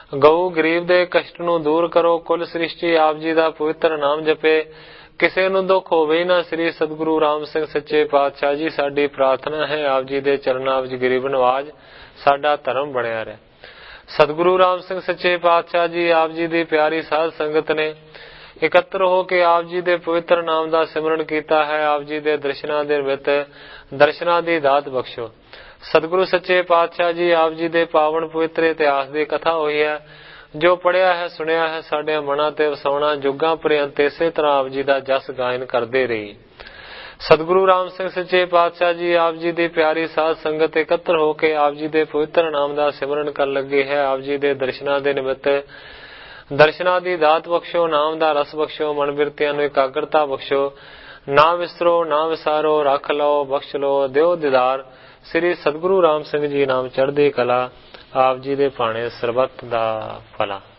ਗਊ ਗਰੀਬ ਦੇ ਕਸ਼ਟ ਨੂੰ ਦੂਰ ਕਰੋ। ਕੁੱਲ ਸ੍ਰਿਸ਼ਟੀ ਆਪ ਜੀ ਦਾ ਪਵਿੱਤਰ ਨਾਮ ਜਪੇ। ਕਿਸੇ ਨੂੰ ਦੁੱਖ ਹੋਵੇ ਨਾ। ਸ੍ਰੀ ਸਤਿਗੁਰੂ ਰਾਮ ਸਿੰਘ ਸੱਚੇ ਪਾਤਸ਼ਾਹ ਜੀ, ਸਾਡੀ ਪ੍ਰਾਰਥਨਾ ਹੈ ਆਪ ਜੀ ਦੇ ਚਰਨਾਂ ਵਿੱਚ ਗਰੀਬ ਨਵਾਜ ਸਾਡਾ ਧਰਮ ਬਣਿਆ ਰਹੇ। ਸਤਿਗੁਰੂ ਰਾਮ ਸਿੰਘ ਸੱਚੇ ਪਾਤਸ਼ਾਹ ਜੀ ਆਪ ਜੀ ਦੀ ਪਿਆਰੀ ਸਾਧ ਸੰਗਤ ਨੇ ਇਕੱਤਰ ਹੋ ਕੇ ਆਪ ਜੀ ਦੇ ਪਵਿੱਤਰ ਨਾਮ ਦਾ ਸਿਮਰਨ ਕੀਤਾ ਹੈ। ਆਪ ਜੀ ਦੇ ਦਰਸ਼ਨਾਂ ਦੇ ਨਿਮਿਤ ਦਰਸ਼ਨਾਂ ਦੀ ਦਾਤ ਬਖਸ਼ੋ। ਸਤਿਗੁਰੂ ਸੱਚੇ ਪਾਤਸ਼ਾਹ ਜੀ ਆਪ ਜੀ ਦੇ ਪਾਵਨ ਪਵਿੱਤਰ ਇਤਿਹਾਸ ਦੀ ਕਥਾ ਹੋਈ ਹੈ, ਜੋ ਪੜਿਆ ਹੈ ਸੁਣਿਆ ਹੈ ਸਾਡੇ ਮਨਾਂ ਤੇ ਵਸਾਉਣਾ। ਜੁਗਾਂ ਪਰਯੰਤ ਇਸੇ ਤਰ੍ਹਾਂ ਆਪ ਜੀ ਦਾ ਜਸ ਗਾਇਨ ਕਰਦੇ ਰਹੀ। ਸਤਿਗੁਰੂ ਰਾਮ ਸਿੰਘ ਸੱਚੇ ਪਾਤਸ਼ਾਹ ਜੀ ਆਪ ਜੀ ਦੀ ਪਿਆਰੀ ਸਾਧ ਸੰਗਤ ਇਕੱਤਰ ਹੋ ਕੇ ਆਪ ਜੀ ਦੇ ਪਵਿੱਤਰ ਨਾਮ ਦਾ ਸਿਮਰਨ ਕਰਨ ਲੱਗੇ ਹੈ। ਆਪ ਜੀ ਦੇ ਦਰਸ਼ਨਾਂ ਦੇ ਨਿਮਿਤ ਦਰਸ਼ਨਾਂ ਦੀ ਦਾਤ ਬਖਸ਼ੋ। ਨਾਮ ਦਾ ਰਸ ਬਖਸ਼ੋ। ਮਨ ਬਿਰਤੀਆਂ ਨੂੰ ਇਕਾਗਰਤਾ ਬਖਸ਼ੋ। ਨਾ ਵਿਸਰੋ ਨਾ ਵਿਸਾਰੋ। ਰੱਖ ਲਓ ਬਖਸ਼ ਲਓ ਦਿਓ ਦੀਦਾਰ। ਸ੍ਰੀ ਸਤਿਗੁਰੂ ਰਾਮ ਸਿੰਘ ਜੀ ਨਾਮ ਚੜ੍ਹਦੀ ਕਲਾ। ਆਪ ਜੀ ਦੇ ਭਾਣੇ ਸਰਬੱਤ ਦਾ ਭਲਾ।